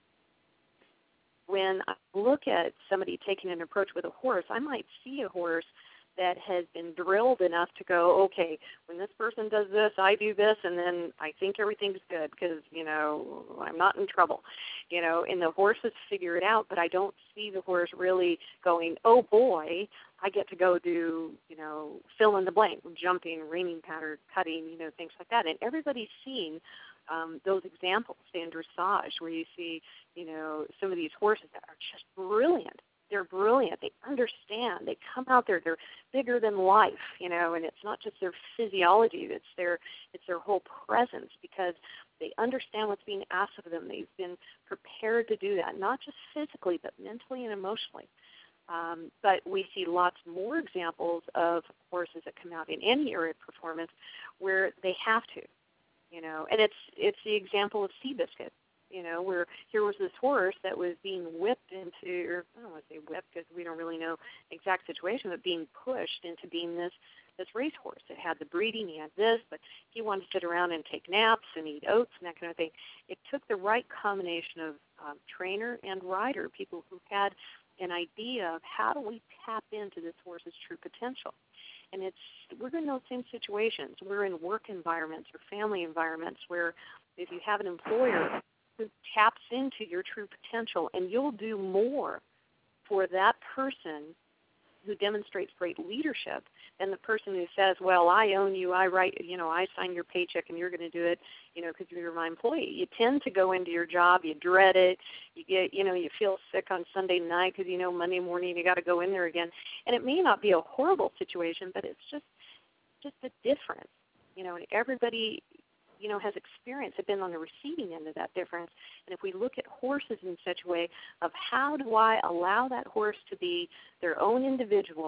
when I look at somebody taking an approach with a horse, I might see a horse that has been drilled enough to go, okay, when this person does this, I do this, and then I think everything's good because, you know, I'm not in trouble. You know, and the horses figure it out, but I don't see the horse really going, oh, boy, I get to go do, you know, fill in the blank, jumping, reining pattern, cutting, you know, things like that. And everybody's seen um, those examples in dressage where you see, you know, some of these horses that are just brilliant. They're brilliant. They understand. They come out there. They're bigger than life, you know, and it's not just their physiology. It's their it's their whole presence because they understand what's being asked of them. They've been prepared to do that, not just physically, but mentally and emotionally. Um, but we see lots more examples of horses that come out in any area of performance where they have to, you know, and it's it's the example of Seabiscuit. You know, where here was this horse that was being whipped into, or I don't want to say whipped because we don't really know the exact situation, but being pushed into being this this racehorse. It had the breeding, he had this, but he wanted to sit around and take naps and eat oats and that kind of thing. It took the right combination of um, trainer and rider, people who had an idea of how do we tap into this horse's true potential. And it's we're in those same situations. We're in work environments or family environments where if you have an employer who taps into your true potential, and you'll do more for that person who demonstrates great leadership than the person who says, well, I own you, I write, you know, I sign your paycheck and you're going to do it, you know, because you're my employee. You tend to go into your job, you dread it, you get, you know, you feel sick on Sunday night because, you know, Monday morning you got to go in there again. And it may not be a horrible situation, but it's just, just a difference, you know, and everybody, you know, has experienced, have been on the receiving end of that difference. And if we look at horses in such a way of how do I allow that horse to be their own individual,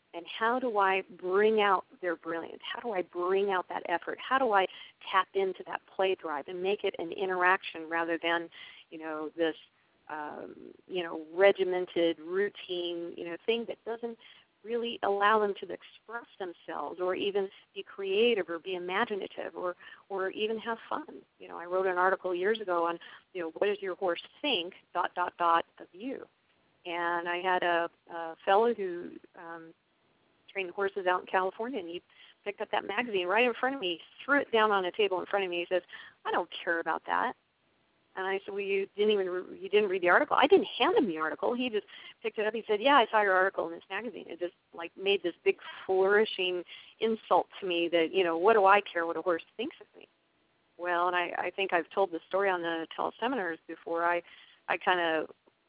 And how do I bring out their brilliance? How do I bring out that effort? How do I tap into that play drive and make it an interaction rather than, you know, this, um, you know, regimented, routine, you know, thing that doesn't really allow them to express themselves or even be creative or be imaginative or, or even have fun. You know, I wrote an article years ago on, you know, what does your horse think, dot, dot, dot, of you? And I had a, a fellow who um, trained horses out in California, and he picked up that magazine right in front of me, threw it down on a table in front of me. He says, I don't care about that. And I said, well, you didn't even re- you didn't read the article. I didn't hand him the article. He just picked it up. He said, yeah, I saw your article in this magazine. It just, like, made this big flourishing insult to me that, you know, what do I care what a horse thinks of me? Well, and I, I think I've told this story on the teleseminars before. I, I kind of,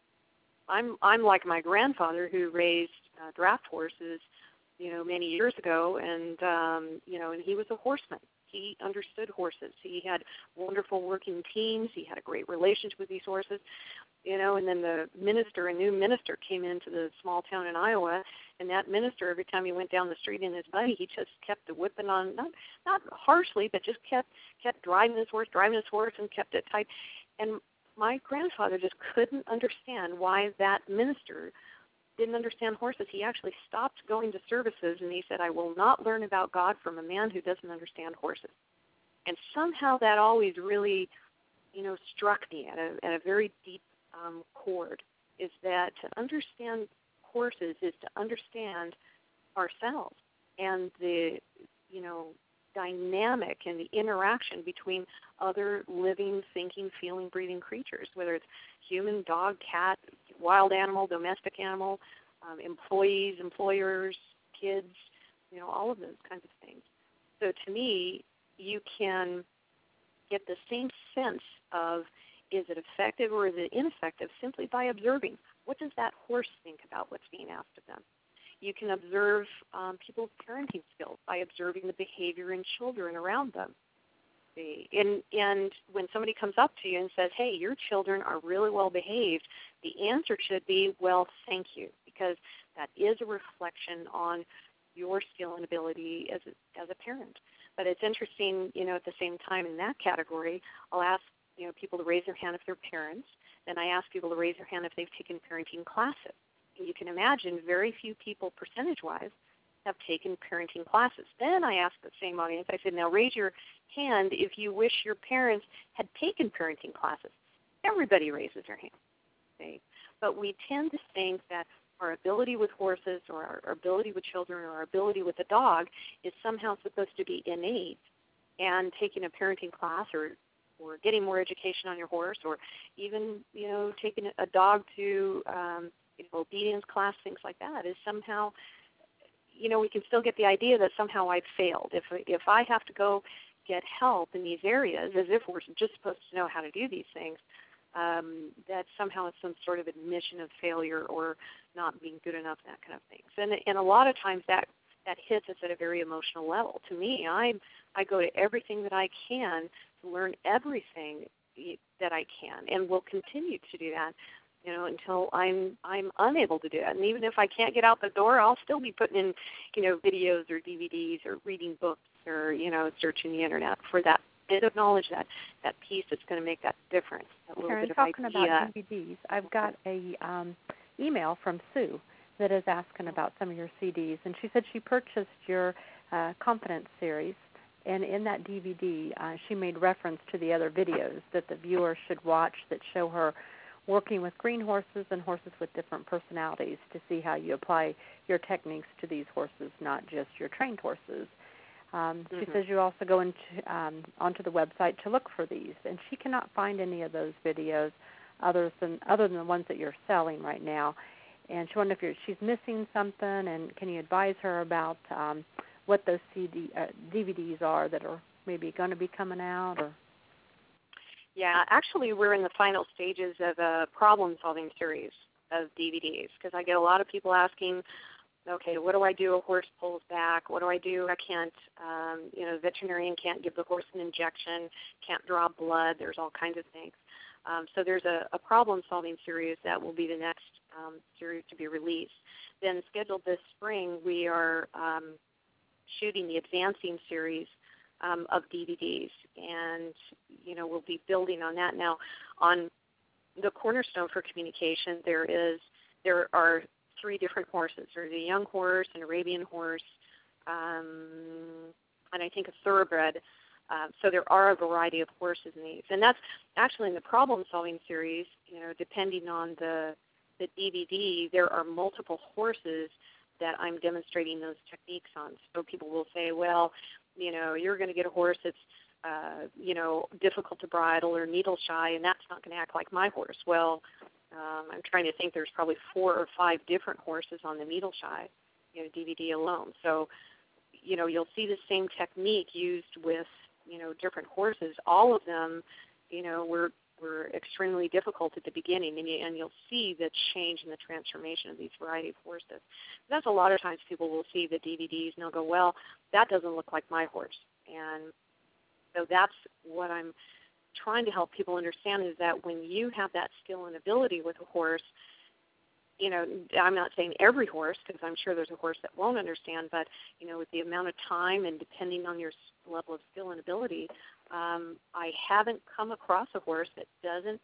I'm, I'm like my grandfather who raised uh, draft horses, you know, many years ago, and, um, you know, and he was a horseman. He understood horses. He had wonderful working teams. He had a great relationship with these horses, you know, and then the minister, a new minister came into the small town in Iowa, and that minister, every time he went down the street in his buggy, he just kept the whipping on, not not harshly, but just kept kept driving his horse, driving his horse, and kept it tight. And my grandfather just couldn't understand why that minister didn't understand horses. He actually stopped going to services, and he said, I will not learn about God from a man who doesn't understand horses. And somehow that always really, you know, struck me at a, at a very deep um, chord, is that to understand horses is to understand ourselves and the, you know, dynamic and the interaction between other living, thinking, feeling, breathing creatures, whether it's human, dog, cat, wild animal, domestic animal, um, employees, employers, kids, you know, all of those kinds of things. So to me, you can get the same sense of, is it effective or is it ineffective, simply by observing. What does that horse think about what's being asked of them? You can observe um, people's parenting skills by observing the behavior in children around them. And, and when somebody comes up to you and says, hey, your children are really well behaved, the answer should be, well, thank you, because that is a reflection on your skill and ability as a, as a parent. But it's interesting, you know, at the same time in that category, I'll ask, you know, people to raise their hand if they're parents. Then I ask people to raise their hand if they've taken parenting classes. And you can imagine very few people, percentage-wise, have taken parenting classes. Then I ask the same audience, I said, now raise your hand if you wish your parents had taken parenting classes. Everybody raises their hand. Okay? But we tend to think that our ability with horses or our, our ability with children or our ability with a dog is somehow supposed to be innate, and taking a parenting class or or getting more education on your horse, or even, you know, taking a dog to um, you know, obedience class, things like that, is somehow, you know, we can still get the idea that somehow I've failed. If if I have to go get help in these areas, as if we're just supposed to know how to do these things, um, that somehow it's some sort of admission of failure or not being good enough, that kind of things. And and a lot of times that that hits us at a very emotional level. To me, I I go to everything that I can to learn everything that I can, and will continue to do that, you know, until I'm I'm unable to do it. And even if I can't get out the door, I'll still be putting in, you know, videos or D V Ds or reading books or, you know, searching the internet for that bit of knowledge, that that piece that's going to make that difference. That little Karen, bit of talking idea. about D V Ds, I've got a um, email from Sue that is asking about some of your C Ds, and she said she purchased your uh, Confidence series, and in that D V D, uh, she made reference to the other videos that the viewer should watch that show her working with green horses and horses with different personalities to see how you apply your techniques to these horses, not just your trained horses. Um, she Mm-hmm. says you also go into um, onto the website to look for these, and she cannot find any of those videos other than other than the ones that you're selling right now. And she wondered if you're, she's missing something, and can you advise her about um, what those C D, uh, D V Ds are that are maybe going to be coming out? Or Yeah, actually, we're in the final stages of a problem-solving series of D V Ds, because I get a lot of people asking, okay, what do I do? A horse pulls back. What do I do? I can't, um, you know, the veterinarian can't give the horse an injection, can't draw blood. There's all kinds of things. Um, so there's a, a problem-solving series that will be the next um, series to be released been scheduled this spring, we are um, shooting the Advancing series um, of D V Ds, and you know we'll be building on that. Now, on the Cornerstone for Communication, there is there are three different horses. There's a young horse, an Arabian horse, um, and I think a thoroughbred. Uh, so there are a variety of horses in these, and that's actually in the problem-solving series. You know, depending on the the D V D, there are multiple horses that I'm demonstrating those techniques on. So people will say, well, you know, you're going to get a horse that's, uh, you know, difficult to bridle or needle shy, and that's not going to act like my horse. Well, um, I'm trying to think there's probably four or five different horses on the needle shy, you know, D V D alone. So, you know, you'll see the same technique used with, you know, different horses. All of them, you know, were were extremely difficult at the beginning, and, you, and you'll see the change in the transformation of these variety of horses. That's a lot of times people will see the D V Ds and they'll go, well, that doesn't look like my horse. And so that's what I'm trying to help people understand, is that when you have that skill and ability with a horse, you know, I'm not saying every horse, because I'm sure there's a horse that won't understand, but, you know, with the amount of time and depending on your level of skill and ability, um, I haven't come across a horse that doesn't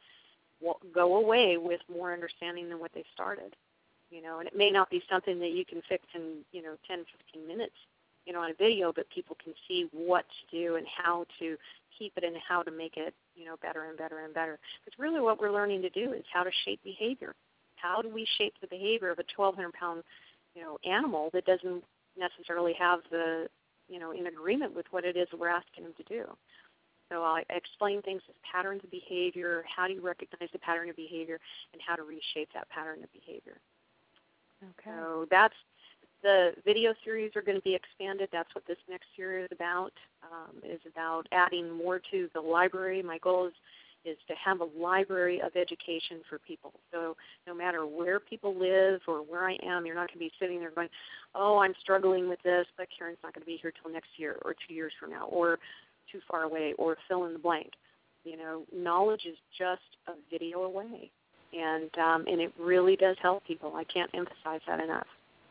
go away with more understanding than what they started. You know, and it may not be something that you can fix in, you know, ten, fifteen minutes, you know, on a video, but people can see what to do and how to keep it and how to make it, you know, better and better and better. Because really what we're learning to do is how to shape behavior. How do we shape the behavior of a twelve hundred pound, you know, animal that doesn't necessarily have the, you know, in agreement with what it is that we're asking them to do? So I explain things as patterns of behavior, how do you recognize the pattern of behavior, and how to reshape that pattern of behavior. Okay. So that's, the video series are going to be expanded. That's what this next year is about, um, is about adding more to the library. My goal is, is to have a library of education for people. So no matter where people live or where I am, you're not going to be sitting there going, oh, I'm struggling with this, but Karen's not going to be here till next year or two years from now, or too far away, or fill in the blank. You know, knowledge is just a video away, and um, and it really does help people. I can't emphasize that enough.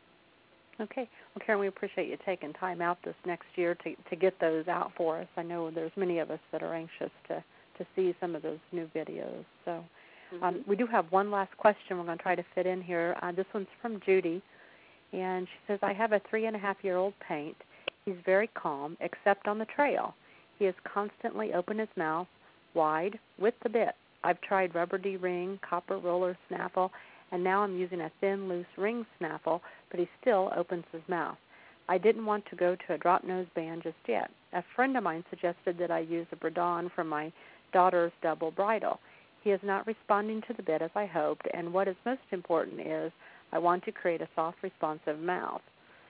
Okay. Well, Karen, we appreciate you taking time out this next year to to get those out for us. I know there's many of us that are anxious to, to see some of those new videos. So Mm-hmm. um, we do have one last question we're going to try to fit in here. Uh, this one's from Judy, and she says, I have a three-and-a-half-year-old paint. He's very calm, except on the trail. He has constantly opened his mouth wide with the bit. I've tried rubber D-ring, copper roller snaffle, and now I'm using a thin, loose ring snaffle, but he still opens his mouth. I didn't want to go to a drop nose band just yet. A friend of mine suggested that I use a Bredon from my daughter's double bridle. He is not responding to the bit as I hoped, and what is most important is I want to create a soft, responsive mouth.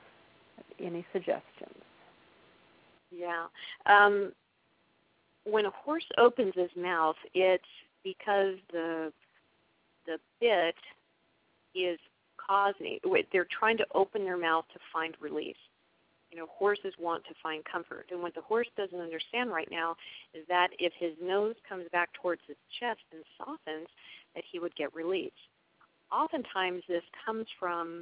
Any suggestions? Yeah. Um, when a horse opens his mouth, it's because the the bit is causing, they're trying to open their mouth to find release. You know, horses want to find comfort. And what the horse doesn't understand right now is that if his nose comes back towards his chest and softens, that he would get release. Oftentimes this comes from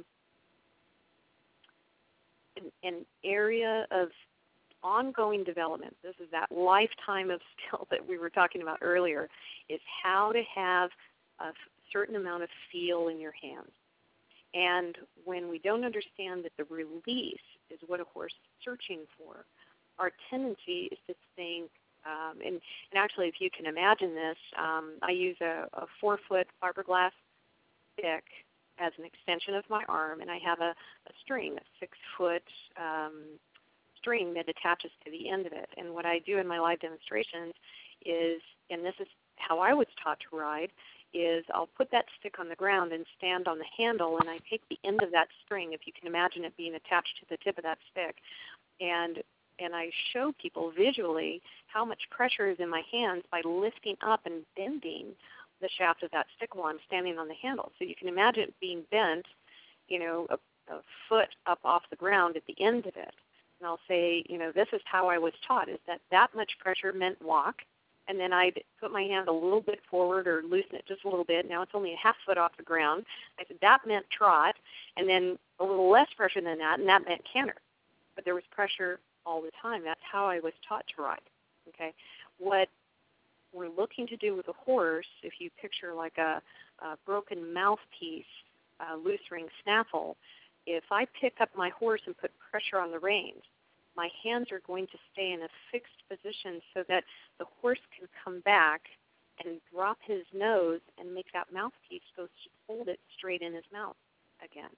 an, an area of ongoing development. This is that lifetime of skill that we were talking about earlier, is how to have a certain amount of feel in your hands. And when we don't understand that the release is what a horse is searching for, our tendency is to think, um, and, and actually if you can imagine this, um, I use a, a four-foot fiberglass stick as an extension of my arm, and I have a, a string, a six-foot um, string that attaches to the end of it. And what I do in my live demonstrations is, and this is how I was taught to ride, is I'll put that stick on the ground and stand on the handle, and I take the end of that string, if you can imagine it being attached to the tip of that stick, and and I show people visually how much pressure is in my hands by lifting up and bending the shaft of that stick while I'm standing on the handle. So you can imagine it being bent, you know, a, a foot up off the ground at the end of it. And I'll say, you know, this is how I was taught, is that that much pressure meant walk, and then I'd put my hand a little bit forward or loosen it just a little bit. Now it's only a half foot off the ground. I said that meant trot, and then a little less pressure than that, and that meant canter. But there was pressure all the time. That's how I was taught to ride. Okay, what we're looking to do with a horse, if you picture like a, a broken mouthpiece, a loose ring snaffle, if I pick up my horse and put pressure on the reins, my hands are going to stay in a fixed position so that the horse can come back and drop his nose and make that mouthpiece go hold it straight in his mouth again.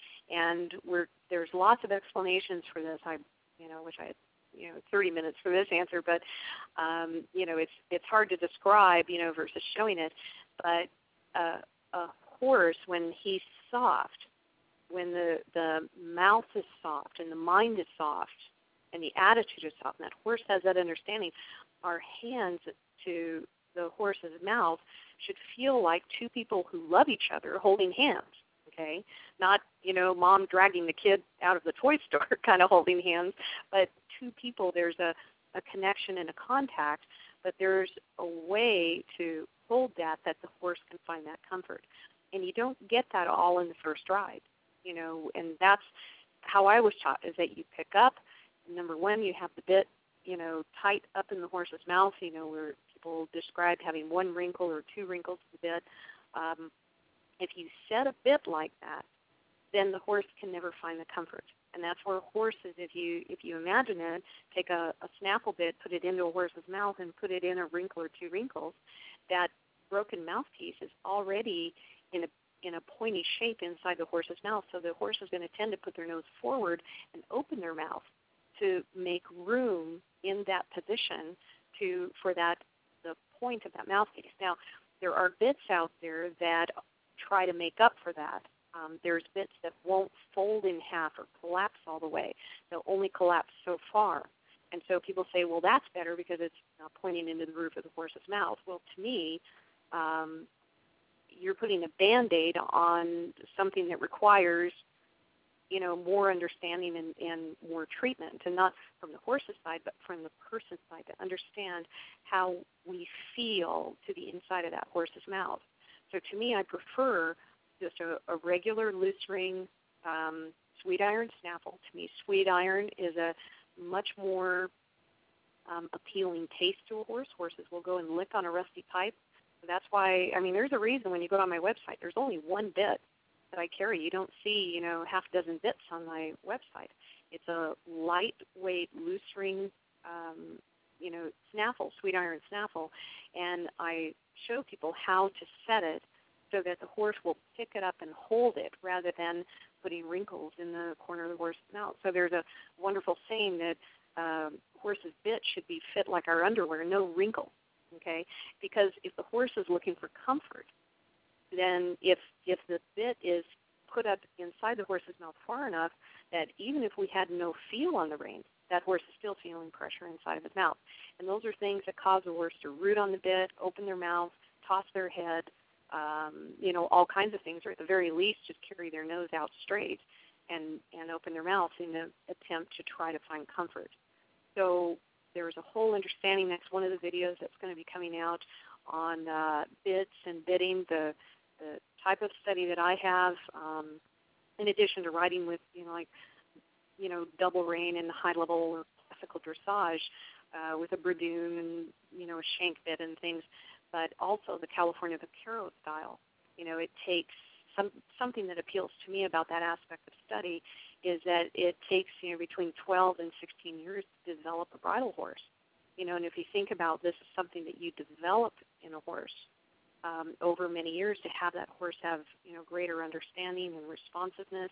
And we're, there's lots of explanations for this. I, you know, wish I had, you know, thirty minutes for this answer, but um, you know, it's it's hard to describe, you know, versus showing it. But uh, a horse, when he's soft, when the the mouth is soft and the mind is soft and the attitude is soft, and that horse has that understanding, our hands to the horse's mouth should feel like two people who love each other holding hands. Okay, not, you know, mom dragging the kid out of the toy store kind of holding hands, but two people, there's a, a connection and a contact, but there's a way to hold that that the horse can find that comfort. And you don't get that all in the first ride, you know, and that's how I was taught, is that you pick up, number one, you have the bit, you know, tight up in the horse's mouth, you know, where people describe having one wrinkle or two wrinkles to the bit. Um, If you set a bit like that, then the horse can never find the comfort. And that's where horses, if you if you imagine it, take a, a snaffle bit, put it into a horse's mouth, and put it in a wrinkle or two wrinkles, that broken mouthpiece is already in a in a pointy shape inside the horse's mouth. So the horse is going to tend to put their nose forward and open their mouth to make room in that position to for that the point of that mouthpiece. Now, there are bits out there that try to make up for that. Um, there's bits that won't fold in half or collapse all the way. They'll only collapse so far. And so people say, well, that's better because it's you know, pointing into the roof of the horse's mouth. Well, to me, um, you're putting a Band-Aid on something that requires, you know, more understanding and, and more treatment, and not from the horse's side, but from the person's side, to understand how we feel to the inside of that horse's mouth. So to me, I prefer just a, a regular loose ring um, sweet iron snaffle. To me, sweet iron is a much more um, appealing taste to a horse. Horses will go and lick on a rusty pipe. So that's why, I mean, there's a reason when you go on my website, there's only one bit that I carry. You don't see, you know, half a dozen bits on my website. It's a lightweight loose ring, um, you know, snaffle, sweet iron snaffle, and I show people how to set it so that the horse will pick it up and hold it rather than putting wrinkles in the corner of the horse's mouth. So there's a wonderful saying that um, horse's bit should be fit like our underwear, no wrinkle, okay? Because if the horse is looking for comfort, then if if the bit is put up inside the horse's mouth far enough that even if we had no feel on the reins, that horse is still feeling pressure inside of his mouth. And those are things that cause the horse to root on the bit, open their mouth, toss their head, um, you know, all kinds of things, or at the very least just carry their nose out straight and, and open their mouth in an attempt to try to find comfort. So there's a whole understanding. That's one of the videos that's going to be coming out on uh, bits and bitting, the, the type of study that I have, um, in addition to riding with, you know, like, you know, double rein and high-level or classical dressage uh, with a Bradoon and, you know, a shank bit and things, but also the California Vaquero style. You know, it takes some, something that appeals to me about that aspect of study is that it takes, you know, between twelve and sixteen years to develop a bridle horse. You know, and if you think about this as something that you develop in a horse um, over many years to have that horse have, you know, greater understanding and responsiveness,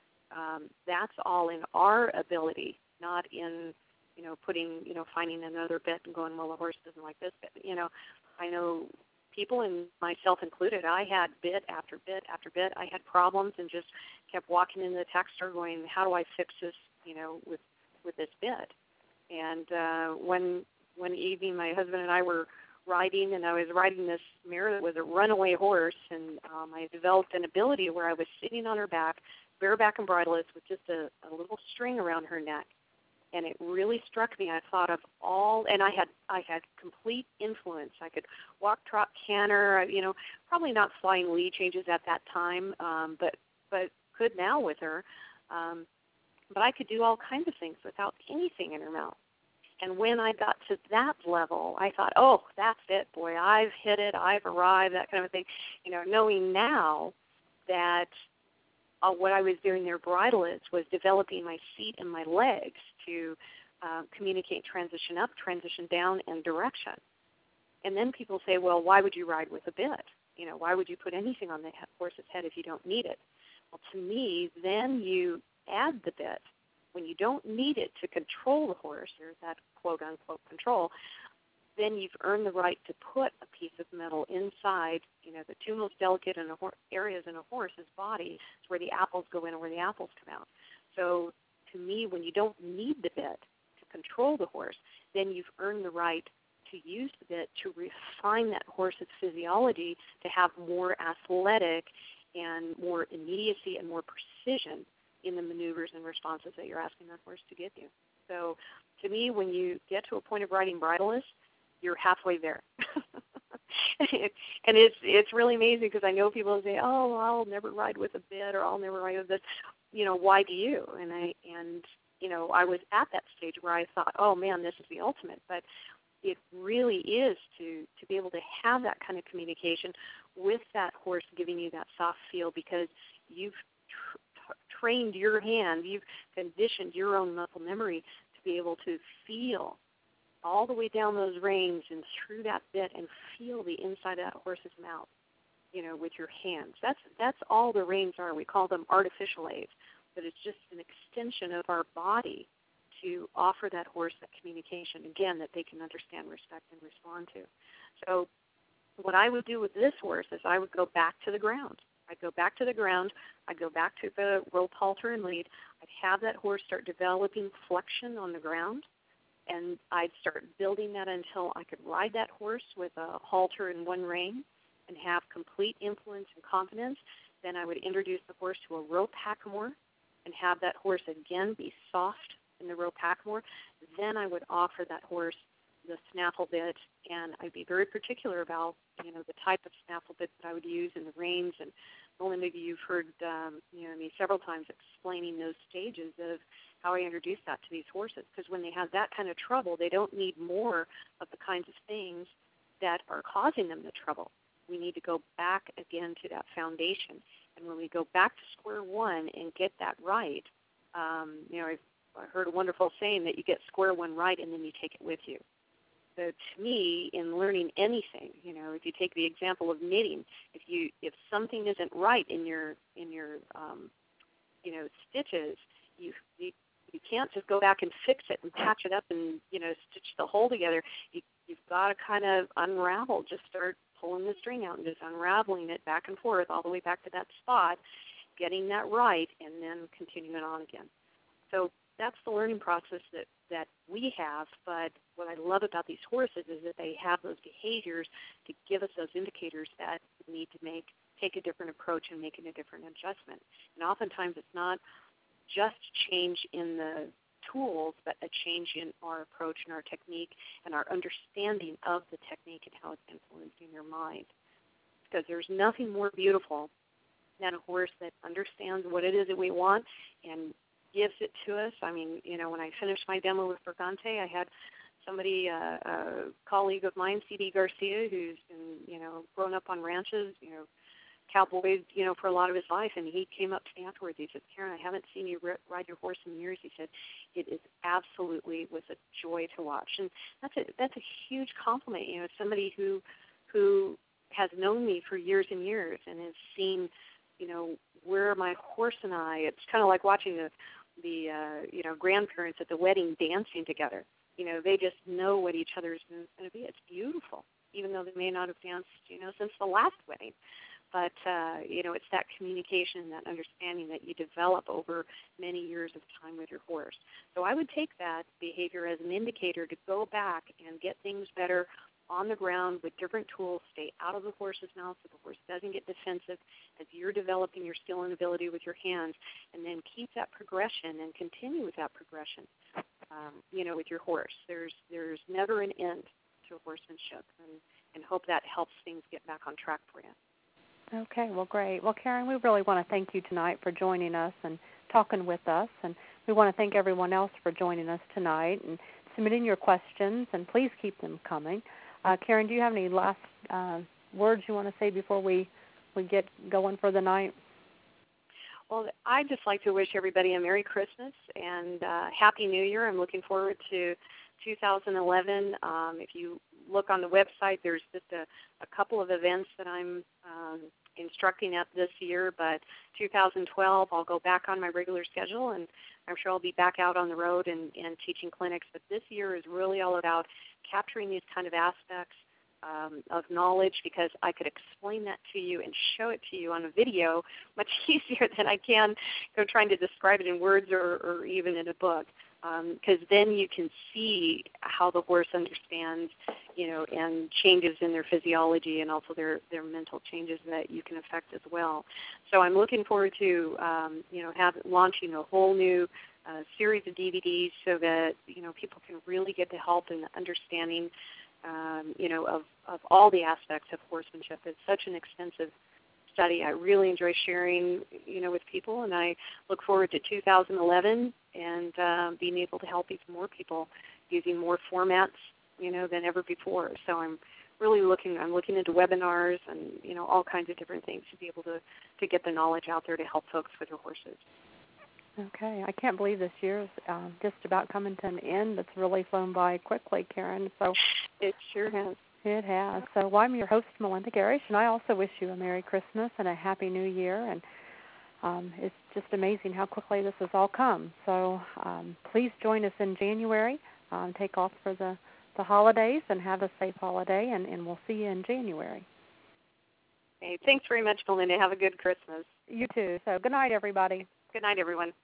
Um, that's all in our ability, not in, you know, putting, you know, finding another bit and going, well, the horse doesn't like this bit. You know, I know people, and myself included, I had bit after bit after bit. I had problems and just kept walking into the tack store going, how do I fix this, you know, with, with this bit? And uh, one, one evening my husband and I were riding, and I was riding this mare that was a runaway horse, and um, I developed an ability where I was sitting on her back, bareback and bridleless, with just a, a little string around her neck. And it really struck me. I thought of all, and I had I had complete influence. I could walk, trot, canter. You know, probably not flying lead changes at that time, um, but but could now with her. Um, but I could do all kinds of things without anything in her mouth. And when I got to that level, I thought, oh, that's it, boy, I've hit it, I've arrived, that kind of thing. You know, knowing now that uh, what I was doing there, bridleless, was developing my feet and my legs to uh, communicate transition up, transition down, and direction. And then people say, well, why would you ride with a bit? You know, why would you put anything on the horse's head if you don't need it? Well, to me, then you add the bit. When you don't need it to control the horse, or that quote-unquote control, then you've earned the right to put a piece of metal inside, you know, the two most delicate in a hor- areas in a horse's body is where the apples go in and where the apples come out. So to me, when you don't need the bit to control the horse, then you've earned the right to use the bit to refine that horse's physiology to have more athletic and more immediacy and more precision in the maneuvers and responses that you're asking that horse to give you. So to me, when you get to a point of riding bridleless, you're halfway there. And it's it's really amazing because I know people say, oh, I'll never ride with a bit, or I'll never ride with this. You know, why do you? And I and you know, I was at that stage where I thought, oh man, this is the ultimate. But it really is to to be able to have that kind of communication with that horse giving you that soft feel, because you've tr- trained your hand, you've conditioned your own muscle memory to be able to feel all the way down those reins and through that bit and feel the inside of that horse's mouth, you know, with your hands. That's that's all the reins are. We call them artificial aids, but it's just an extension of our body to offer that horse that communication, again, that they can understand, respect, and respond to. So what I would do with this horse is I would go back to the ground. I'd go back to the ground. I'd go back to the rope, halter, and lead. I'd have that horse start developing flexion on the ground, and I'd start building that until I could ride that horse with a halter and one rein and have complete influence and confidence. Then I would introduce the horse to a rope hackamore and have that horse again be soft in the rope hackamore. Then I would offer that horse the snaffle bit, and I'd be very particular about, you know, the type of snaffle bit that I would use and the reins. And Melinda, you've heard um, you know me several times explaining those stages of how I introduce that to these horses, because when they have that kind of trouble, they don't need more of the kinds of things that are causing them the trouble. We need to go back again to that foundation. And when we go back to square one and get that right, um, you know, I've I heard a wonderful saying that you get square one right and then you take it with you. So to me, in learning anything, you know, if you take the example of knitting, if you if something isn't right in your in your um, you know stitches, you, you you can't just go back and fix it and patch it up and you know stitch the whole together. You, you've got to kind of unravel, just start pulling the string out and just unraveling it back and forth all the way back to that spot, getting that right, and then continuing on again. So that's the learning process that, that we have, but what I love about these horses is that they have those behaviors to give us those indicators that we need to make, take a different approach and making a different adjustment. And oftentimes it's not just change in the tools, but a change in our approach and our technique and our understanding of the technique and how it's influencing your mind. Because there's nothing more beautiful than a horse that understands what it is that we want and gives it to us. I mean, you know, when I finished my demo with Bergante, I had somebody, uh, a colleague of mine, C D Garcia, who's been, you know, grown up on ranches, you know, cowboys, you know, for a lot of his life, and he came up to me afterwards. He said, Karen, I haven't seen you ride your horse in years. He said, it is absolutely was a joy to watch. And that's a, that's a huge compliment, you know, somebody who, who has known me for years and years and has seen, you know, where my horse and I, it's kind of like watching the, the uh, you know, grandparents at the wedding dancing together. You know, they just know what each other's going to be. It's beautiful, even though they may not have danced, you know, since the last wedding. But, uh, you know, it's that communication, that understanding that you develop over many years of time with your horse. So I would take that behavior as an indicator to go back and get things better on the ground with different tools, stay out of the horse's mouth so the horse doesn't get defensive as you're developing your skill and ability with your hands, and then keep that progression and continue with that progression. um, you know, with your horse. There's there's never an end to horsemanship, and, and hope that helps things get back on track for you. Okay, well, great. Well, Karen, we really want to thank you tonight for joining us and talking with us, and we want to thank everyone else for joining us tonight and submitting your questions, and please keep them coming. Uh, Karen, do you have any last uh, words you want to say before we, we get going for the night? Well, I'd just like to wish everybody a Merry Christmas and uh, Happy New Year. I'm looking forward to two thousand eleven. Um, if you look on the website, there's just a, a couple of events that I'm um, instructing at this year, but two thousand twelve, I'll go back on my regular schedule, and I'm sure I'll be back out on the road and, and teaching clinics. But this year is really all about capturing these kind of aspects Um, of knowledge, because I could explain that to you and show it to you on a video much easier than I can go trying to describe it in words or, or even in a book, because um, then you can see how the horse understands, you know, and changes in their physiology and also their, their mental changes that you can affect as well. So I'm looking forward to, um, you know, have, launching a whole new uh, series of D V Ds so that, you know, people can really get the help and understanding Um, you know, of, of all the aspects of horsemanship. It's such an extensive study. I really enjoy sharing, you know, with people, and I look forward to two thousand eleven and uh, being able to help even more people using more formats, you know, than ever before. So I'm really looking, I'm looking into webinars and, you know, all kinds of different things to be able to, to get the knowledge out there to help folks with their horses. Okay. I can't believe this year is uh, just about coming to an end. It's really flown by quickly, Karen. So it sure has. It has. So well, I'm your host, Melinda Garish, and I also wish you a Merry Christmas and a Happy New Year. And um, it's just amazing how quickly this has all come. So um, please join us in January. Um, take off for the, the holidays and have a safe holiday, and, and we'll see you in January. Hey, thanks very much, Melinda. Have a good Christmas. You too. So good night, everybody. Good night, everyone.